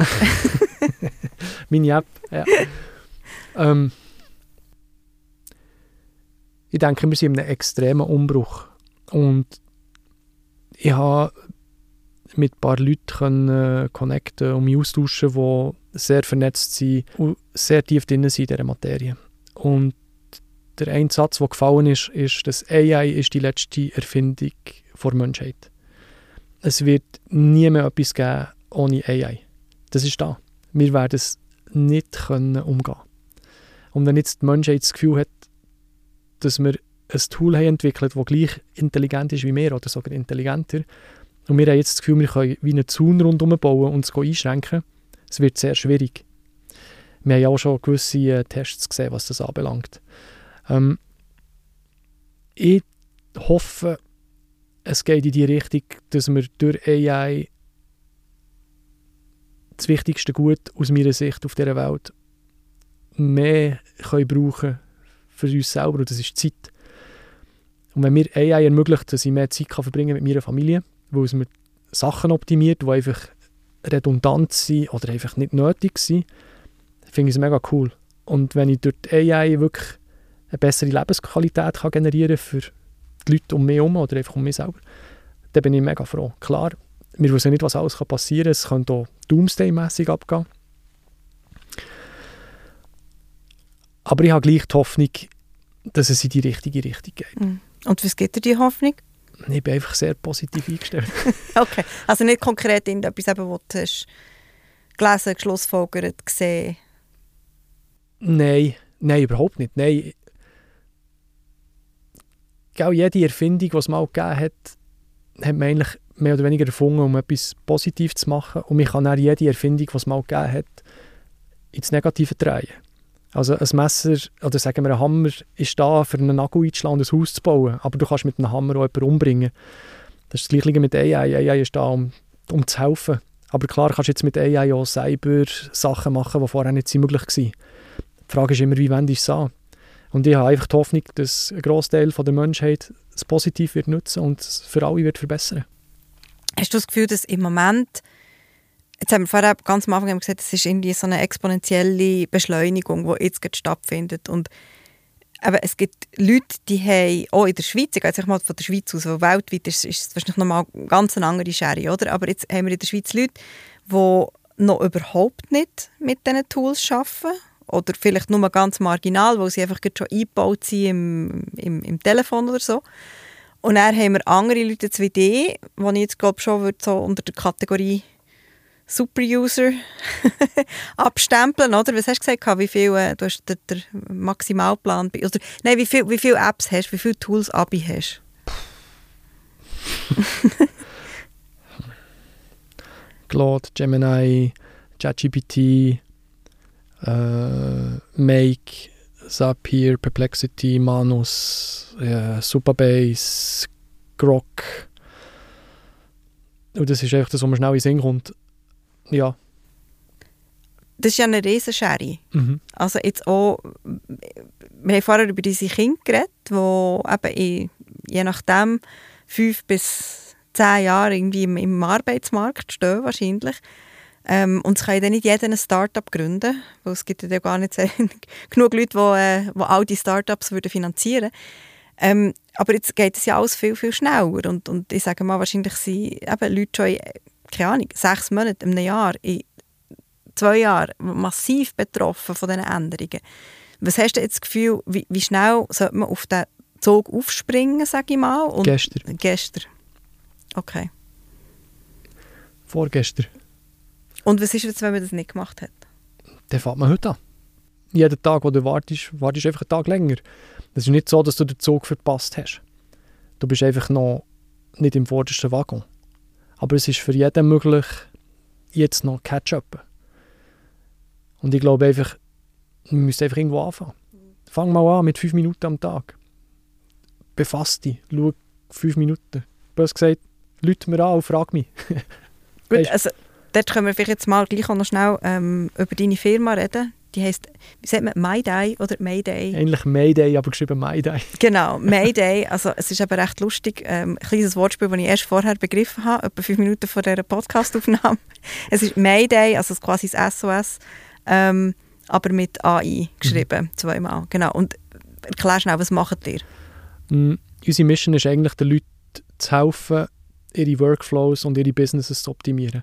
Meine App, ja. ich denke, wir sind in einem extremen Umbruch. Und ich habe mit ein paar Leuten connecten und mich austauschen, die sehr vernetzt sind und sehr tief drin sind in dieser Materie. Und der eine Satz, der gefallen ist, dass AI ist die letzte Erfindung der Menschheit. Es wird nie mehr etwas geben ohne AI. Das ist da. Wir werden es nicht umgehen können. Und wenn jetzt die Menschheit das Gefühl hat, dass wir ein Tool haben entwickelt, das gleich intelligent ist wie wir oder sogar intelligenter, und wir haben jetzt das Gefühl, wir können wie einen Zaun rundherum bauen und es einschränken, es wird sehr schwierig. Wir haben ja auch schon gewisse Tests gesehen, was das anbelangt. Ich hoffe, es geht in die Richtung, dass wir durch AI das wichtigste Gut aus meiner Sicht auf dieser Welt mehr können brauchen für uns selber, und das ist Zeit. Und wenn mir AI ermöglicht, dass ich mehr Zeit verbringen kann mit meiner Familie, weil es mir Sachen optimiert, die einfach redundant sind oder einfach nicht nötig sind, finde ich es mega cool. Und wenn ich durch die AI wirklich eine bessere Lebensqualität kann generieren für die Leute um mich herum oder einfach um mich selber, dann bin ich mega froh. Klar, wir wissen nicht, was alles passieren kann. Es könnte auch Doomsday-mässig abgehen. Aber ich habe gleich die Hoffnung, dass es in die richtige Richtung geht. Und was gibt dir die Hoffnung? Ich bin einfach sehr positiv eingestellt. Okay, also nicht konkret irgendetwas, was du hast gelesen, geschlussfolgert, gesehen? Nein, überhaupt nicht. Nein. Jede Erfindung, die es mal gegeben hat, hat man eigentlich mehr oder weniger erfunden, um etwas Positives zu machen. Und man kann auch jede Erfindung, die es mal gegeben hat, ins Negative drehen. Also ein Messer, oder sagen wir ein Hammer, ist da, für einen Nagel einzuschlagen und ein Haus zu bauen. Aber du kannst mit einem Hammer auch jemanden umbringen. Das ist das Gleiche mit AI. AI ist da, um zu helfen. Aber klar kannst du jetzt mit AI auch Cyber-Sachen machen, die vorher nicht möglich waren. Die Frage ist immer, wie wendest du es an? Und ich habe einfach die Hoffnung, dass ein Großteil der Menschheit es positiv wird nutzen und es für alle wird verbessern. Hast du das Gefühl, dass im Moment, jetzt haben wir vorher ganz am Anfang gesagt, es ist irgendwie so eine exponentielle Beschleunigung, die jetzt gerade stattfindet. Und aber es gibt Leute, die haben, auch in der Schweiz, ich gehe jetzt mal von der Schweiz aus, weil weltweit ist es wahrscheinlich nochmal ganz eine andere Schere, oder? Aber jetzt haben wir in der Schweiz Leute, die noch überhaupt nicht mit diesen Tools arbeiten. Oder vielleicht nur ganz marginal, weil sie einfach schon eingebaut sind im Telefon oder so. Und dann haben wir andere Leute wie die ich jetzt glaube schon so unter der Kategorie Superuser abstempeln, oder? Was hast du gesagt? Wie viel, du hast der Maximalplan, oder nein, wie viele Apps hast du, wie viele Tools Abi hast? Claude, Gemini, ChatGPT, Make, Zapier, Perplexity, Manus, Supabase, Grok. Und das ist einfach das, was mir schnell in den Sinn kommt. Ja. Das ist ja eine Riesenschere. Also jetzt auch, wir haben vorher über diese Kinder geredet, die eben je nachdem 5 bis 10 Jahre irgendwie im Arbeitsmarkt stehen wahrscheinlich. Und es kann dann nicht jeder ein Start-up gründen, weil es gibt ja gar nicht genug Leute, die all die Start-ups finanzieren würden. Aber jetzt geht es ja alles viel, viel schneller. Und ich sage mal, wahrscheinlich sind eben Leute schon in, keine Ahnung, 6 Monaten, in einem Jahr, in 2 Jahren massiv betroffen von diesen Änderungen. Was hast du jetzt das Gefühl, wie schnell sollte man auf den Zug aufspringen, sage ich mal? Und Gestern. Okay. Vorgestern. Und was ist jetzt, wenn man das nicht gemacht hat? Dann fährt man heute an. Jeden Tag, wo du wartest einfach einen Tag länger. Es ist nicht so, dass du den Zug verpasst hast. Du bist einfach noch nicht im vordersten Waggon. Aber es ist für jeden möglich, jetzt noch Catch-up. Und ich glaube einfach, man müsste einfach irgendwo anfangen. Fang mal an mit 5 Minuten am Tag. Befass dich, schau 5 Minuten. Bös gesagt, lüte mir an und frag mich. Gut, also dort können wir vielleicht jetzt mal gleich auch noch schnell über deine Firma reden. Die heisst, wie sagt man, MyDay oder Mayday? Ähnlich Mayday, aber geschrieben MyDay. Genau, Mayday. Also es ist aber recht lustig. Ein kleines Wortspiel, das ich erst vorher begriffen habe, etwa 5 Minuten vor dieser Podcast-Aufnahme. Es ist Mayday, also quasi das SOS, aber mit AI geschrieben, 2-mal. Genau. Und erklär schnell, was macht ihr? Unsere Mission ist eigentlich, den Leuten zu helfen, ihre Workflows und ihre Businesses zu optimieren.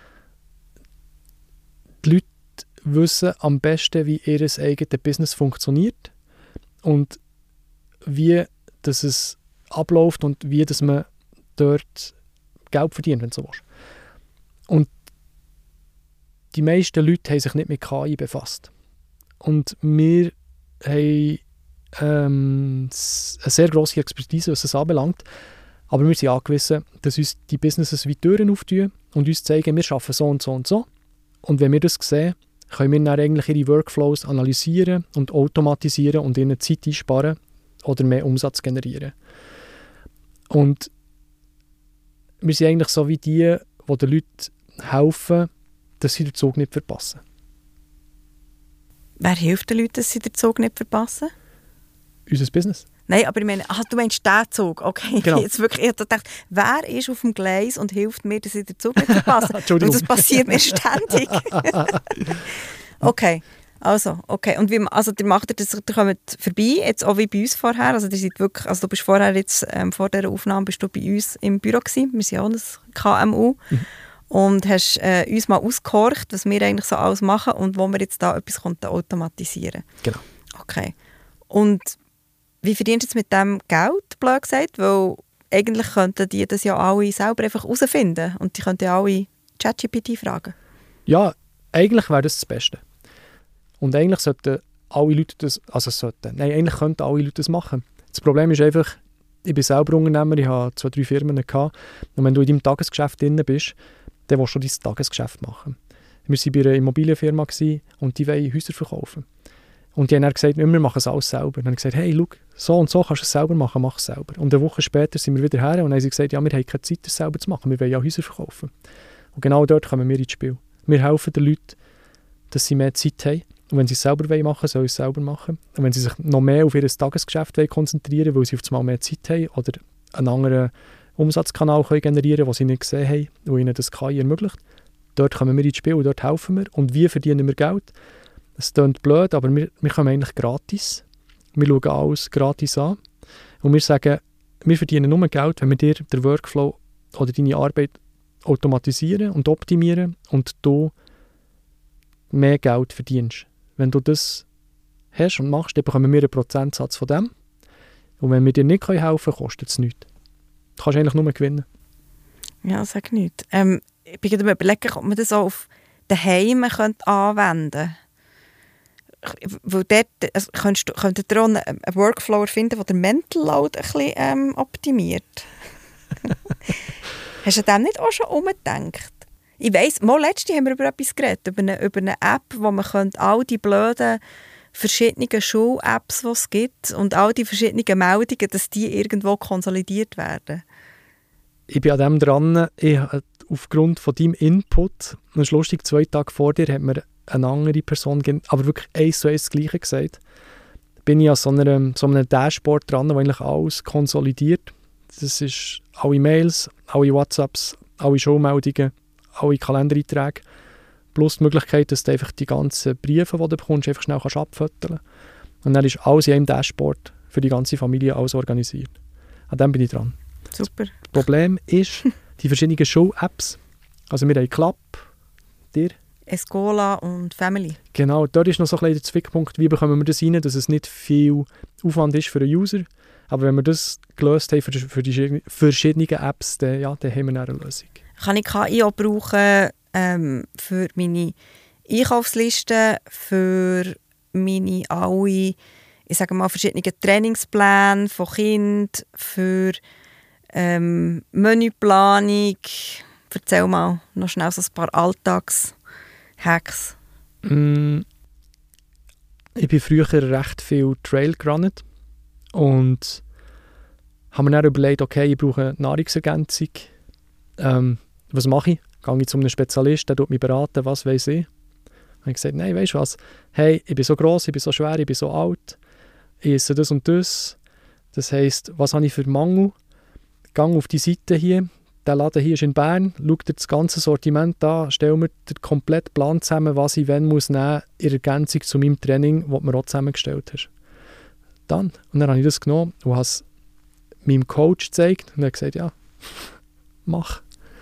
Die Leute wissen am besten, wie ihr eigenes Business funktioniert und wie dass es abläuft und wie dass man dort Geld verdient, wenn du so willst. Und die meisten Leute haben sich nicht mit KI befasst. Und wir haben eine sehr grosse Expertise, was das anbelangt. Aber wir sind angewiesen, dass uns die Businesses wie Türen auftun und uns zeigen, wir arbeiten so und so und so. Und wenn wir das sehen, können wir dann eigentlich ihre Workflows analysieren und automatisieren und ihnen Zeit einsparen oder mehr Umsatz generieren. Und wir sind eigentlich so wie die den Leuten helfen, dass sie den Zug nicht verpassen. Wer hilft den Leuten, dass sie den Zug nicht verpassen? Unser Business. Nein, aber ich meine, du meinst den Zug. Okay, genau. Jetzt wirklich, ich habe gedacht, wer ist auf dem Gleis und hilft mir, dass ich den Zug nicht verpasse? Entschuldigung. Und das passiert mir ständig. Okay. Und wie, also ihr macht das, ihr kommt vorbei, jetzt auch wie bei uns vorher, also ihr seid wirklich, also du bist vorher jetzt, vor dieser Aufnahme bist du bei uns im Büro gewesen, wir sind auch ein KMU, und hast uns mal ausgehorcht, was wir eigentlich so alles machen und wo wir jetzt da etwas automatisieren konnten. Genau. Okay. Und wie verdienst du jetzt mit dem Geld, blöd gesagt, weil eigentlich könnten die das ja alle selber einfach herausfinden und die könnten ja alle ChatGPT fragen. Ja, eigentlich wäre das Beste. Und eigentlich sollten alle Leute das, eigentlich könnten alle Leute das machen. Das Problem ist einfach, ich bin selber Unternehmer, ich habe 2-3 Firmen gehabt. Und wenn du in deinem Tagesgeschäft drin bist, dann willst du dein Tagesgeschäft machen. Wir waren bei einer Immobilienfirma und die wollen Häuser verkaufen. Und die haben dann gesagt, wir machen es alles selber. Und dann haben gesagt, hey, schau, so und so kannst du es selber machen, mach es selber. Und eine Woche später sind wir wieder her und haben sie gesagt, ja, wir haben keine Zeit, das selber zu machen, wir wollen ja Häuser verkaufen. Und genau dort kommen wir ins Spiel. Wir helfen den Leuten, dass sie mehr Zeit haben. Und wenn sie es selber machen wollen, sollen sie es selber machen. Und wenn sie sich noch mehr auf ihr Tagesgeschäft konzentrieren wollen, weil sie auf einmal mehr Zeit haben oder einen anderen Umsatzkanal generieren können, den sie nicht gesehen haben, der ihnen das KI ermöglicht, dort kommen wir ins Spiel und dort helfen wir. Und wie verdienen wir Geld? Es klingt blöd, aber wir kommen eigentlich gratis. Wir schauen alles gratis an. Und wir sagen, wir verdienen nur Geld, wenn wir dir den Workflow oder deine Arbeit automatisieren und optimieren und du mehr Geld verdienst. Wenn du das hast und machst, dann bekommen wir einen Prozentsatz von dem. Und wenn wir dir nicht helfen können, kostet es nichts. Du kannst eigentlich nur gewinnen. Ja, sag nichts. Ich bin gerade überlegen, ob man das auch auf daheim anwenden könnte. Weil dort könntet ihr auch einen Workflow finden, der den Mental Load ein bisschen optimiert. Hast du an dem nicht auch schon umgedacht? Ich weiss, letztens haben wir über etwas geredet, über eine App, wo man all die blöden verschiedenen Schul-Apps, die es gibt, und all die verschiedenen Meldungen, dass die irgendwo konsolidiert werden. Ich bin an dem dran. Aufgrund von deinem Input, das ist lustig, 2 Tage vor dir hat mir eine andere Person, aber wirklich 1:1 das Gleiche gesagt. Bin ich an so einem Dashboard dran, wo eigentlich alles konsolidiert. Das ist alle Mails, alle WhatsApps, alle Showmeldungen, alle Kalendereinträge, plus die Möglichkeit, dass du einfach die ganzen Briefe, die du bekommst, einfach schnell abfotografieren kannst. Und dann ist alles in einem Dashboard für die ganze Familie alles organisiert. An dem bin ich dran. Super. Das Problem ist, die verschiedenen Show-Apps, also wir haben Club, dir, Escola und Family. Genau, dort ist noch so ein bisschen der Zwickpunkt, wie bekommen wir das rein, dass es nicht viel Aufwand ist für den User. Aber wenn wir das gelöst haben für die verschiedenen Apps, dann haben wir eine Lösung. Kann ich KI auch brauchen für meine Einkaufslisten, für meine alle, ich sage mal, verschiedenen Trainingspläne von Kindern, für Menüplanung? Erzähl mal noch schnell so ein paar Alltags-Hacks. Ich bin früher recht viel Trail gerannt und habe mir dann überlegt, okay, ich brauche Nahrungsergänzung. Was mache ich? Gehe ich zu einem Spezialisten, der tut mich beraten, was weiss ich. Dann habe ich gesagt, nein, weißt du was? Hey, ich bin so gross, ich bin so schwer, ich bin so alt, ich esse das und das. Das heisst, was habe ich für Mangel? Gang auf die Seite hier, der Laden hier ist in Bern, schau dir das ganze Sortiment an, stell mir den kompletten Plan zusammen, was ich wann muss nehmen in Ergänzung zu meinem Training, das du mir auch zusammengestellt hast. Und dann habe ich das genommen und habe es meinem Coach gezeigt und er hat gesagt, ja, mach.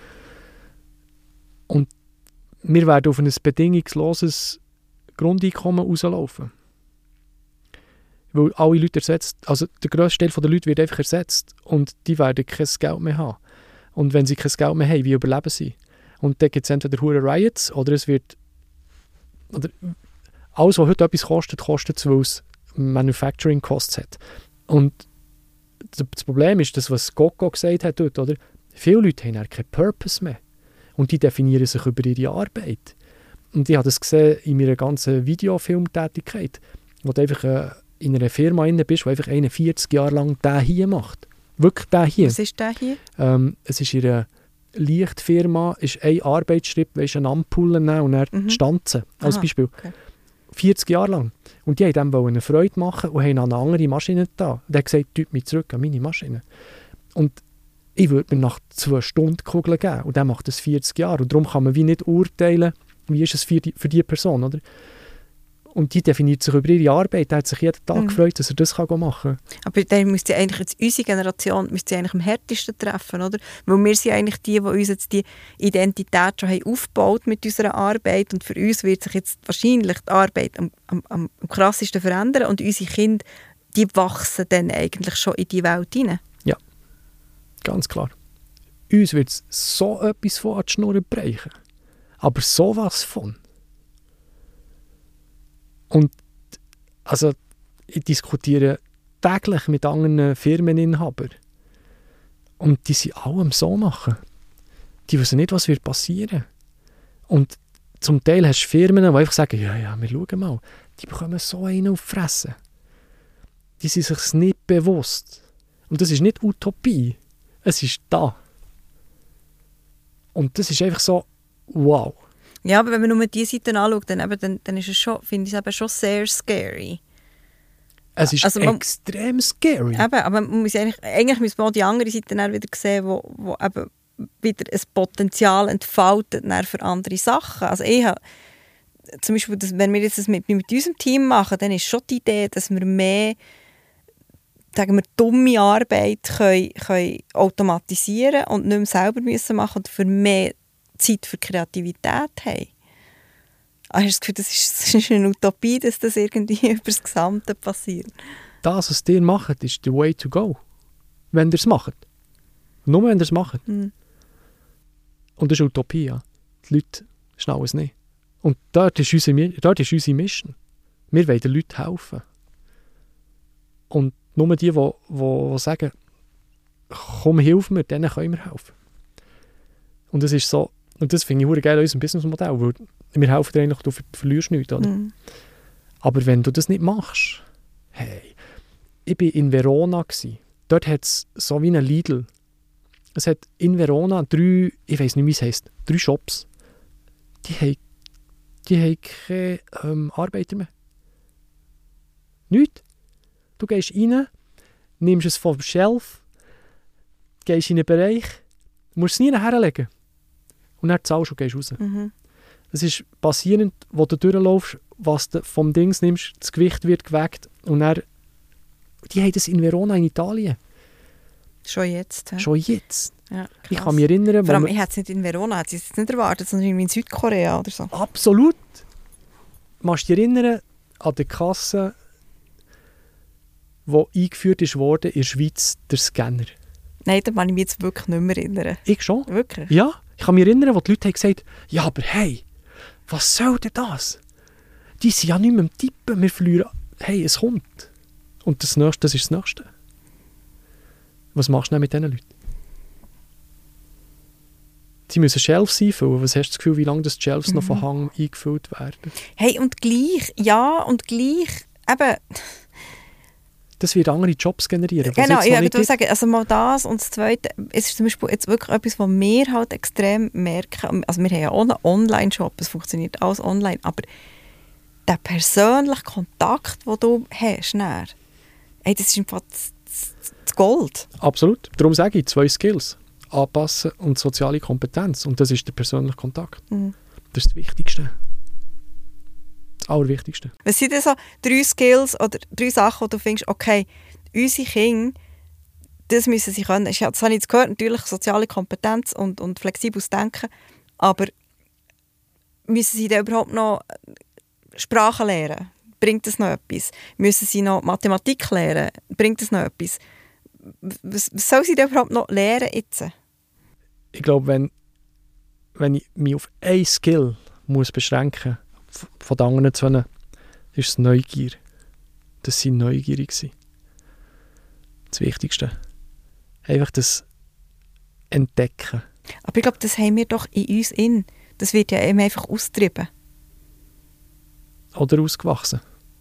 Und wir werden auf ein bedingungsloses Grundeinkommen rauslaufen. Weil alle Leute ersetzt, also der grösste Teil der Leute wird einfach ersetzt und die werden kein Geld mehr haben. Und wenn sie kein Geld mehr haben, wie überleben sie? Und dann gibt es entweder hure Riots oder es wird... Oder alles, was heute etwas kostet, kostet es, weil es Manufacturing Costs hat. Und das Problem ist, das, was Coco gesagt hat dort, oder? Viele Leute haben keinen Purpose mehr. Und die definieren sich über ihre Arbeit. Und ich habe das gesehen in meiner ganzen Videofilmtätigkeit, wo du einfach in einer Firma drin bist, die einfach 41 Jahre lang den hier macht. Wirklich den hier. Was ist der hier? Es ist in einer Lichtfirma, ist ein Arbeitsschritt, weißt, eine Ampulle nehmen und dann stanzen, als Beispiel. Okay. 40 Jahre lang. Und die wollten dem eine Freude machen und haben eine andere Maschine da. Und er hat gesagt, gib mich zurück an meine Maschine. Und ich würde mir nach 2 Stunden Kugeln geben. Und der macht das 40 Jahre. Und darum kann man wie nicht urteilen, wie ist es für die Person, oder? Und die definiert sich über ihre Arbeit. Der hat sich jeden Tag gefreut, dass er das machen kann. Aber dann müsste eigentlich jetzt unsere Generation eigentlich am härtesten treffen, oder? Weil wir sind eigentlich die uns jetzt die Identität schon haben aufgebaut mit unserer Arbeit. Und für uns wird sich jetzt wahrscheinlich die Arbeit am krassesten verändern. Und unsere Kinder, die wachsen dann eigentlich schon in die Welt hinein. Ja, ganz klar. Uns wird es so etwas von an die Schnur brechen. Aber sowas von. Und also, ich diskutiere täglich mit anderen Firmeninhabern. Und die sind alle am so machen. Die wissen nicht, was wird passieren. Und zum Teil hast du Firmen, die einfach sagen, ja, wir schauen mal. Die bekommen so einen auf die Fresse. Die sind sich nicht bewusst. Und das ist nicht Utopie. Es ist da. Und das ist einfach so, wow. Ja, aber wenn man nur diese Seite anschaut, dann ist es schon, finde ich es eben schon sehr scary. Es ist also extrem scary. Eben, aber man muss eigentlich muss man auch die andere Seite dann wieder sehen, wo eben wieder ein Potenzial entfaltet für andere Sachen. Also ich habe, zum Beispiel, wenn wir jetzt das mit unserem Team machen, dann ist schon die Idee, dass wir mehr, sagen wir, dumme Arbeit können automatisieren und nicht mehr selber müssen machen und für mehr Zeit für Kreativität haben. Hast du das Gefühl, das ist eine Utopie, dass das irgendwie über das Gesamte passiert? Das, was ihr macht, ist the way to go. Wenn ihr es macht. Nur wenn ihr es macht. Und das ist Utopie, ja. Die Leute schnallen es nicht. Und dort ist unsere Mission. Wir wollen den Leuten helfen. Und nur die sagen, komm, hilf mir, denen können wir helfen. Und das ist so, und das finde ich verdammt geil an unserem Businessmodell, weil wir helfen dir eigentlich, du verlierst nichts, oder? Aber wenn du das nicht machst, hey, ich war in Verona gewesen. Dort hat es so wie ein Lidl. Es hat in Verona 3, ich weiss nicht, wie es heisst, 3 Shops. Die haben keine Arbeiter mehr. Nichts. Du gehst rein, nimmst es vom Shelf, gehst in einen Bereich, musst es nie herlegen. Und dann zahlst du und gehst raus. Das ist basierend, wo du durchläufst, was du vom Dings nimmst, das Gewicht wird geweckt und dann, die haben das in Verona in Italien. Schon jetzt? He? Schon jetzt. Ja, ich kann mich erinnern... Vor allem, ich hätte es nicht in Verona, hätte es nicht erwartet, sondern in Südkorea oder so. Absolut. Machst du dich erinnern an die Kasse, die eingeführt wurde in der Schweiz, der Scanner? Nein, da kann ich mich jetzt wirklich nicht mehr erinnern. Ich schon. Wirklich? Ja, ich kann mich erinnern, wo die Leute haben gesagt haben, ja, aber hey, was soll denn das? Die sind ja nicht mehr am Tippen, wir verlieren. Hey, es kommt. Und das ist das Nächste. Was machst du denn mit diesen Leuten? Sie müssen Shelves einfüllen. Was hast du das Gefühl, wie lange das Shelves noch von Hang eingefüllt werden? Hey, und gleich, eben... Das wird andere Jobs generieren. Genau, ich würde sagen, also mal das und das Zweite, es ist zum Beispiel jetzt wirklich etwas, was wir halt extrem merken. Also wir haben ja auch einen Online-Shop, es funktioniert alles online, aber der persönliche Kontakt, den du hast, hey, das ist einfach das Gold. Absolut. Darum sage ich 2 Skills. Anpassen und soziale Kompetenz. Und das ist der persönliche Kontakt. Das ist das Wichtigste. Das Allerwichtigste. Was sind denn so 3 Skills oder 3 Sachen, wo du findest, okay, unsere Kinder, das müssen sie können. Das habe ich jetzt gehört, natürlich soziale Kompetenz und flexibles Denken, aber müssen sie da überhaupt noch Sprachen lernen? Bringt das noch etwas? Müssen sie noch Mathematik lernen? Bringt das noch etwas? Was soll sie da überhaupt noch lernen jetzt? Ich glaube, wenn ich mich auf einen Skill muss beschränken von den anderen zwei, ist es Neugier. Dass sie neugierig sind. Das Wichtigste. Einfach das Entdecken. Aber ich glaube, das haben wir doch in uns in. Das wird ja eben einfach austrieben. Oder ausgewachsen.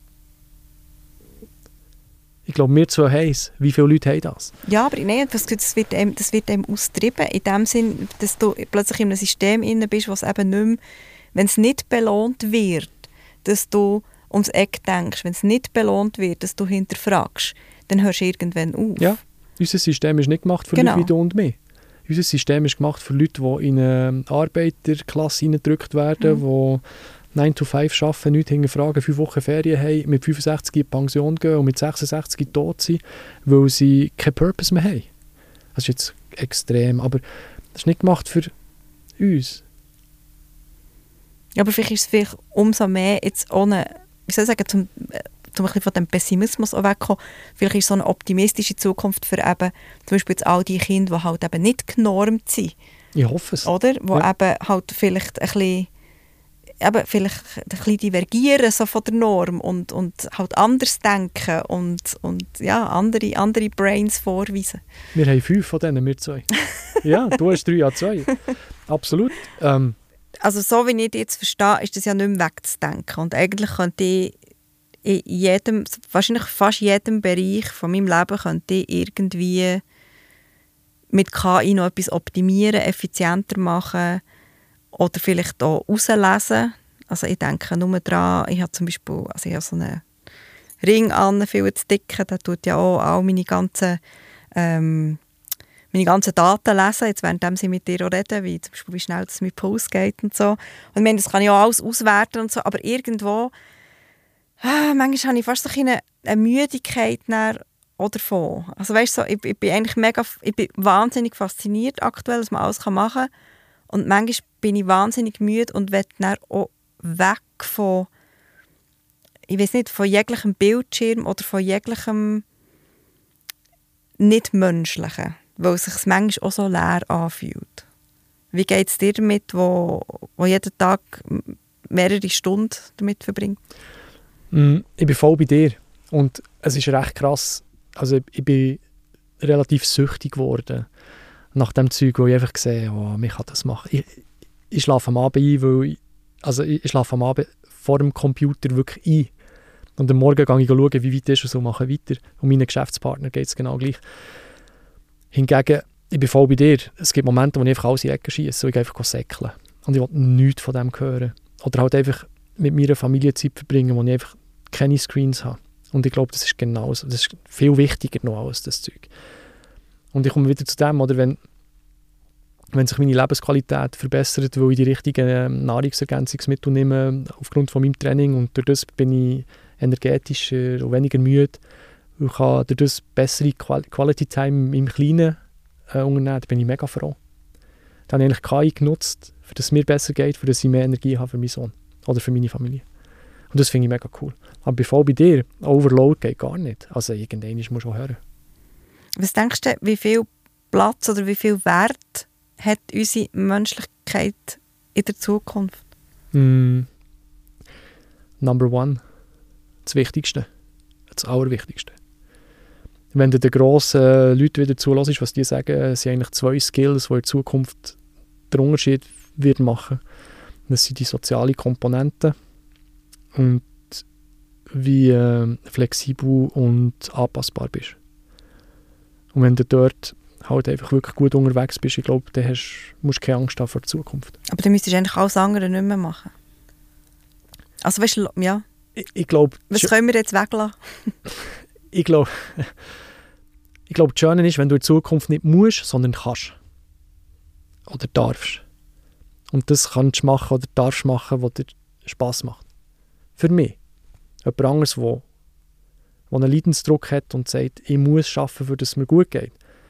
Ich glaube, wir zwei haben es. Wie viele Leute haben das? Ja, aber nein, das wird einem austrieben. In dem Sinn, dass du plötzlich in einem System inne bist, was eben nicht mehr, wenn es nicht belohnt wird, dass du ums Eck denkst, wenn es nicht belohnt wird, dass du hinterfragst, dann hörst du irgendwann auf. Ja, unser System ist nicht gemacht für Leute wie du und mich. Unser System ist gemacht für Leute, die in eine Arbeiterklasse hineingedrückt werden, die 9 to 5 arbeiten, nichts hinterfragen, 5 Wochen Ferien haben, mit 65 in die Pension gehen und mit 66 tot sind, weil sie keinen Purpose mehr haben. Das ist jetzt extrem, aber das ist nicht gemacht für uns. Ja, aber vielleicht ist es vielleicht umso mehr jetzt ohne, wie soll ich sagen, zum ein bisschen von dem Pessimismus auch wegkommen. Vielleicht ist so eine optimistische Zukunft für eben zum Beispiel jetzt all die Kinder, die halt eben nicht genormt sind. Ich hoffe es. Oder? Wo eben halt vielleicht ein bisschen divergieren so von der Norm und halt anders denken und ja, andere Brains vorweisen. Wir haben 5 von denen, wir 2. Ja, du hast 3, ja 2. Absolut. Also so wie ich das jetzt verstehe, ist das ja nicht mehr wegzudenken. Und eigentlich könnte ich in jedem, wahrscheinlich fast jedem Bereich von meinem Leben könnte ich irgendwie mit KI noch etwas optimieren, effizienter machen oder vielleicht auch rauslesen. Also ich denke nur daran, ich habe zum Beispiel ich habe so einen Ring an, viel zu dicken, der tut ja auch all meine ganzen Daten lesen, jetzt während sie mit dir auch reden, wie zum Beispiel wie schnell das mit Puls geht und so. Und ich meine, das kann ich auch alles auswerten und so, aber irgendwo manchmal habe ich fast so eine Müdigkeit davon. Also weißt du, so, ich bin wahnsinnig fasziniert aktuell, dass man alles machen kann. Und manchmal bin ich wahnsinnig müde und will dann auch weg von, ich weiß nicht, von jeglichem Bildschirm oder von jeglichem Nicht-Menschlichen, weil es sich manchmal auch so leer anfühlt. Wie geht es dir damit, wo jeden Tag mehrere Stunden damit verbringt? Ich bin voll bei dir und es ist recht krass. Also ich bin relativ süchtig geworden nach dem Zeug, wo ich einfach sehe, oh, ich kann das machen. Ich schlafe am Abend ein, weil ich schlafe am Abend vor dem Computer wirklich ein. Und am Morgen gehe ich schauen, wie weit ist und so, mache weiter. Und meinen Geschäftspartner geht es genau gleich. Hingegen, ich bin voll bei dir. Es gibt Momente, wo ich einfach alles in die Ecke schiesse und ich einfach säckeln. Und ich will nichts von dem hören. Oder halt einfach mit meiner Familie Zeit verbringen, wo ich einfach keine Screens habe. Und ich glaube, das ist genauso. Das ist viel wichtiger noch als das Zeug. Und ich komme wieder zu dem, oder wenn sich meine Lebensqualität verbessert, weil ich die richtigen Nahrungsergänzungsmittel nehme, aufgrund von meinem Training, und durch das bin ich energetischer und weniger müde. Ich kann durch das bessere Quality Time im Kleinen unternehmen. Da bin ich mega froh. Dann habe ich eigentlich KI genutzt, für dass es mir besser geht, für dass ich mehr Energie habe für meinen Sohn oder für meine Familie. Und das finde ich mega cool. Aber bevor bei dir, Overload geht gar nicht. Also irgendwann muss man schon hören. Was denkst du, wie viel Platz oder wie viel Wert hat unsere Menschlichkeit in der Zukunft? Number one. Das Wichtigste. Das Allerwichtigste. Wenn du den grossen Leuten wieder zuhörst, was die sagen, sind eigentlich 2 Skills, die in Zukunft den Unterschied wird machen. Das sind die soziale Komponente und wie flexibel und anpassbar bist. Und wenn du dort halt einfach wirklich gut unterwegs bist, ich glaube, dann musst du keine Angst haben vor der Zukunft. Aber dann müsstest du eigentlich alles andere nicht mehr machen. Also weißt du, ja. Ich glaube... Was können wir jetzt weglassen? Ich glaube, das Schöne ist, wenn du in Zukunft nicht musst, sondern kannst. Oder darfst. Und das kannst du machen oder darfst machen, was dir Spass macht. Für mich. Jemand anderes, der einen Leidensdruck hat und sagt, ich muss arbeiten, für dass es mir gut geht.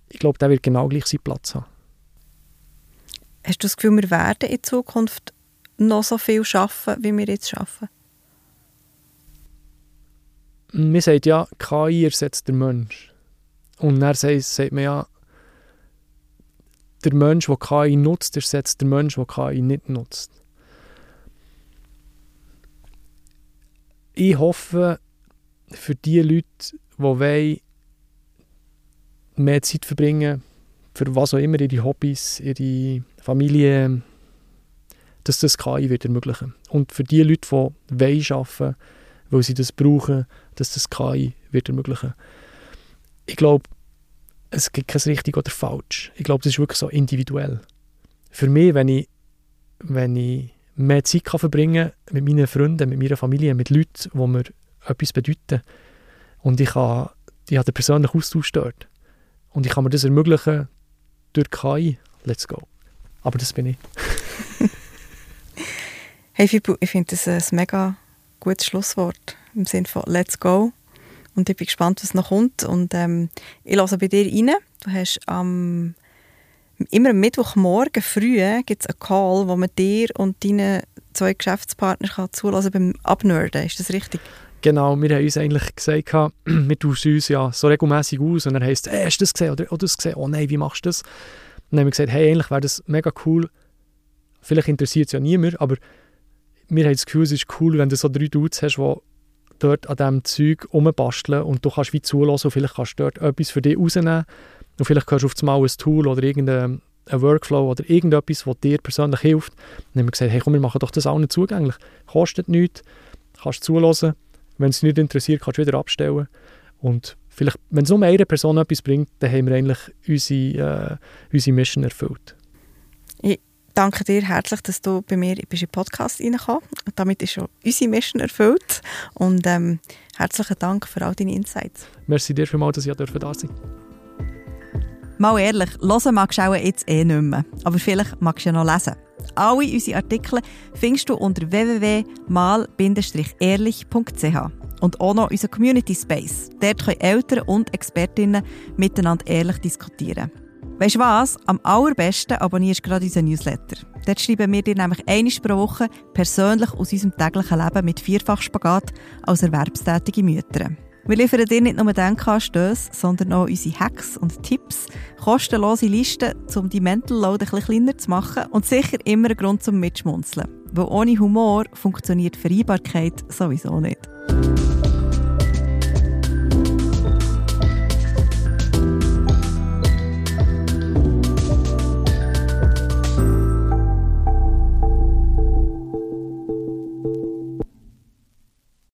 ich glaube, der wird genau gleich seinen Platz haben. Hast du das Gefühl, wir werden in Zukunft noch so viel arbeiten, wie wir jetzt arbeiten? Man sagt ja, KI ersetzt den Mensch. Und dann sagt man ja, der Mensch, der KI nutzt, ersetzt den Mensch, der KI nicht nutzt. Ich hoffe, für die Leute, die wollen, mehr Zeit verbringen, für was auch immer, ihre Hobbys, ihre Familie, dass das KI wird ermöglichen. Und für die Leute, die wollen arbeiten, weil sie das brauchen, dass das KI wird ermöglichen. Ich glaube, es gibt kein richtig oder falsch. Ich glaube, das ist wirklich so individuell. Für mich, wenn ich mehr Zeit verbringen kann mit meinen Freunden, mit meiner Familie, mit Leuten, die mir etwas bedeuten, und ich habe den persönlichen Austausch dort, und ich kann mir das ermöglichen durch KI, let's go. Aber das bin ich. Hey Fibu, ich finde das ein mega gutes Schlusswort im Sinne von let's go. Und ich bin gespannt, was noch kommt. Und ich höre bei dir rein. Du hast immer am Mittwochmorgen früh gibt's einen Call, wo man dir und deinen 2 Geschäftspartnern zulassen beim Abnerden. Ist das richtig? Genau, wir haben uns eigentlich gesagt, wir tauschen uns ja so regelmässig aus. Und dann heisst es, hey, hast du das gesehen oder das gesehen? Oh nein, wie machst du das? Und dann haben wir gesagt, hey, eigentlich wäre das mega cool. Vielleicht interessiert es ja niemand, aber wir haben das Gefühl, es ist cool, wenn du so 3 Dudes hast, die dort an diesem Zeug rumbasteln und du kannst wie zulassen und vielleicht kannst du dort etwas für dich rausnehmen und vielleicht hörst du auf einmal ein Tool oder irgendein Workflow oder irgendetwas, das dir persönlich hilft. Dann haben wir gesagt, hey komm, wir machen doch das allen zugänglich. Kostet nichts, kannst zulassen. Wenn es dich nicht interessiert, kannst du wieder abstellen. Und vielleicht, wenn es nur eine Person etwas bringt, dann haben wir eigentlich unsere Mission erfüllt. Ich danke dir herzlich, dass du bei mir in den Podcast reingekommen bist. Damit ist schon unsere Mission erfüllt. Und herzlichen Dank für all deine Insights. Merci dir vielmals, dass ich da sein durfte. Mal ehrlich, hören magst du auch jetzt nicht mehr. Aber vielleicht magst du ja noch lesen. Alle unsere Artikel findest du unter www.mal-ehrlich.ch und auch noch unseren Community Space. Dort können Eltern und Expertinnen miteinander ehrlich diskutieren. Weisst du was? Am allerbesten abonnierst du gerade unseren Newsletter. Dort schreiben wir dir nämlich einmal pro Woche persönlich aus unserem täglichen Leben mit 4-fach-Spagat als erwerbstätige Mütter. Wir liefern dir nicht nur Denkanstöße, sondern auch unsere Hacks und Tipps, kostenlose Listen, um die Mental Load ein bisschen kleiner zu machen und sicher immer ein Grund zum Mitschmunzeln. Weil ohne Humor funktioniert Vereinbarkeit sowieso nicht.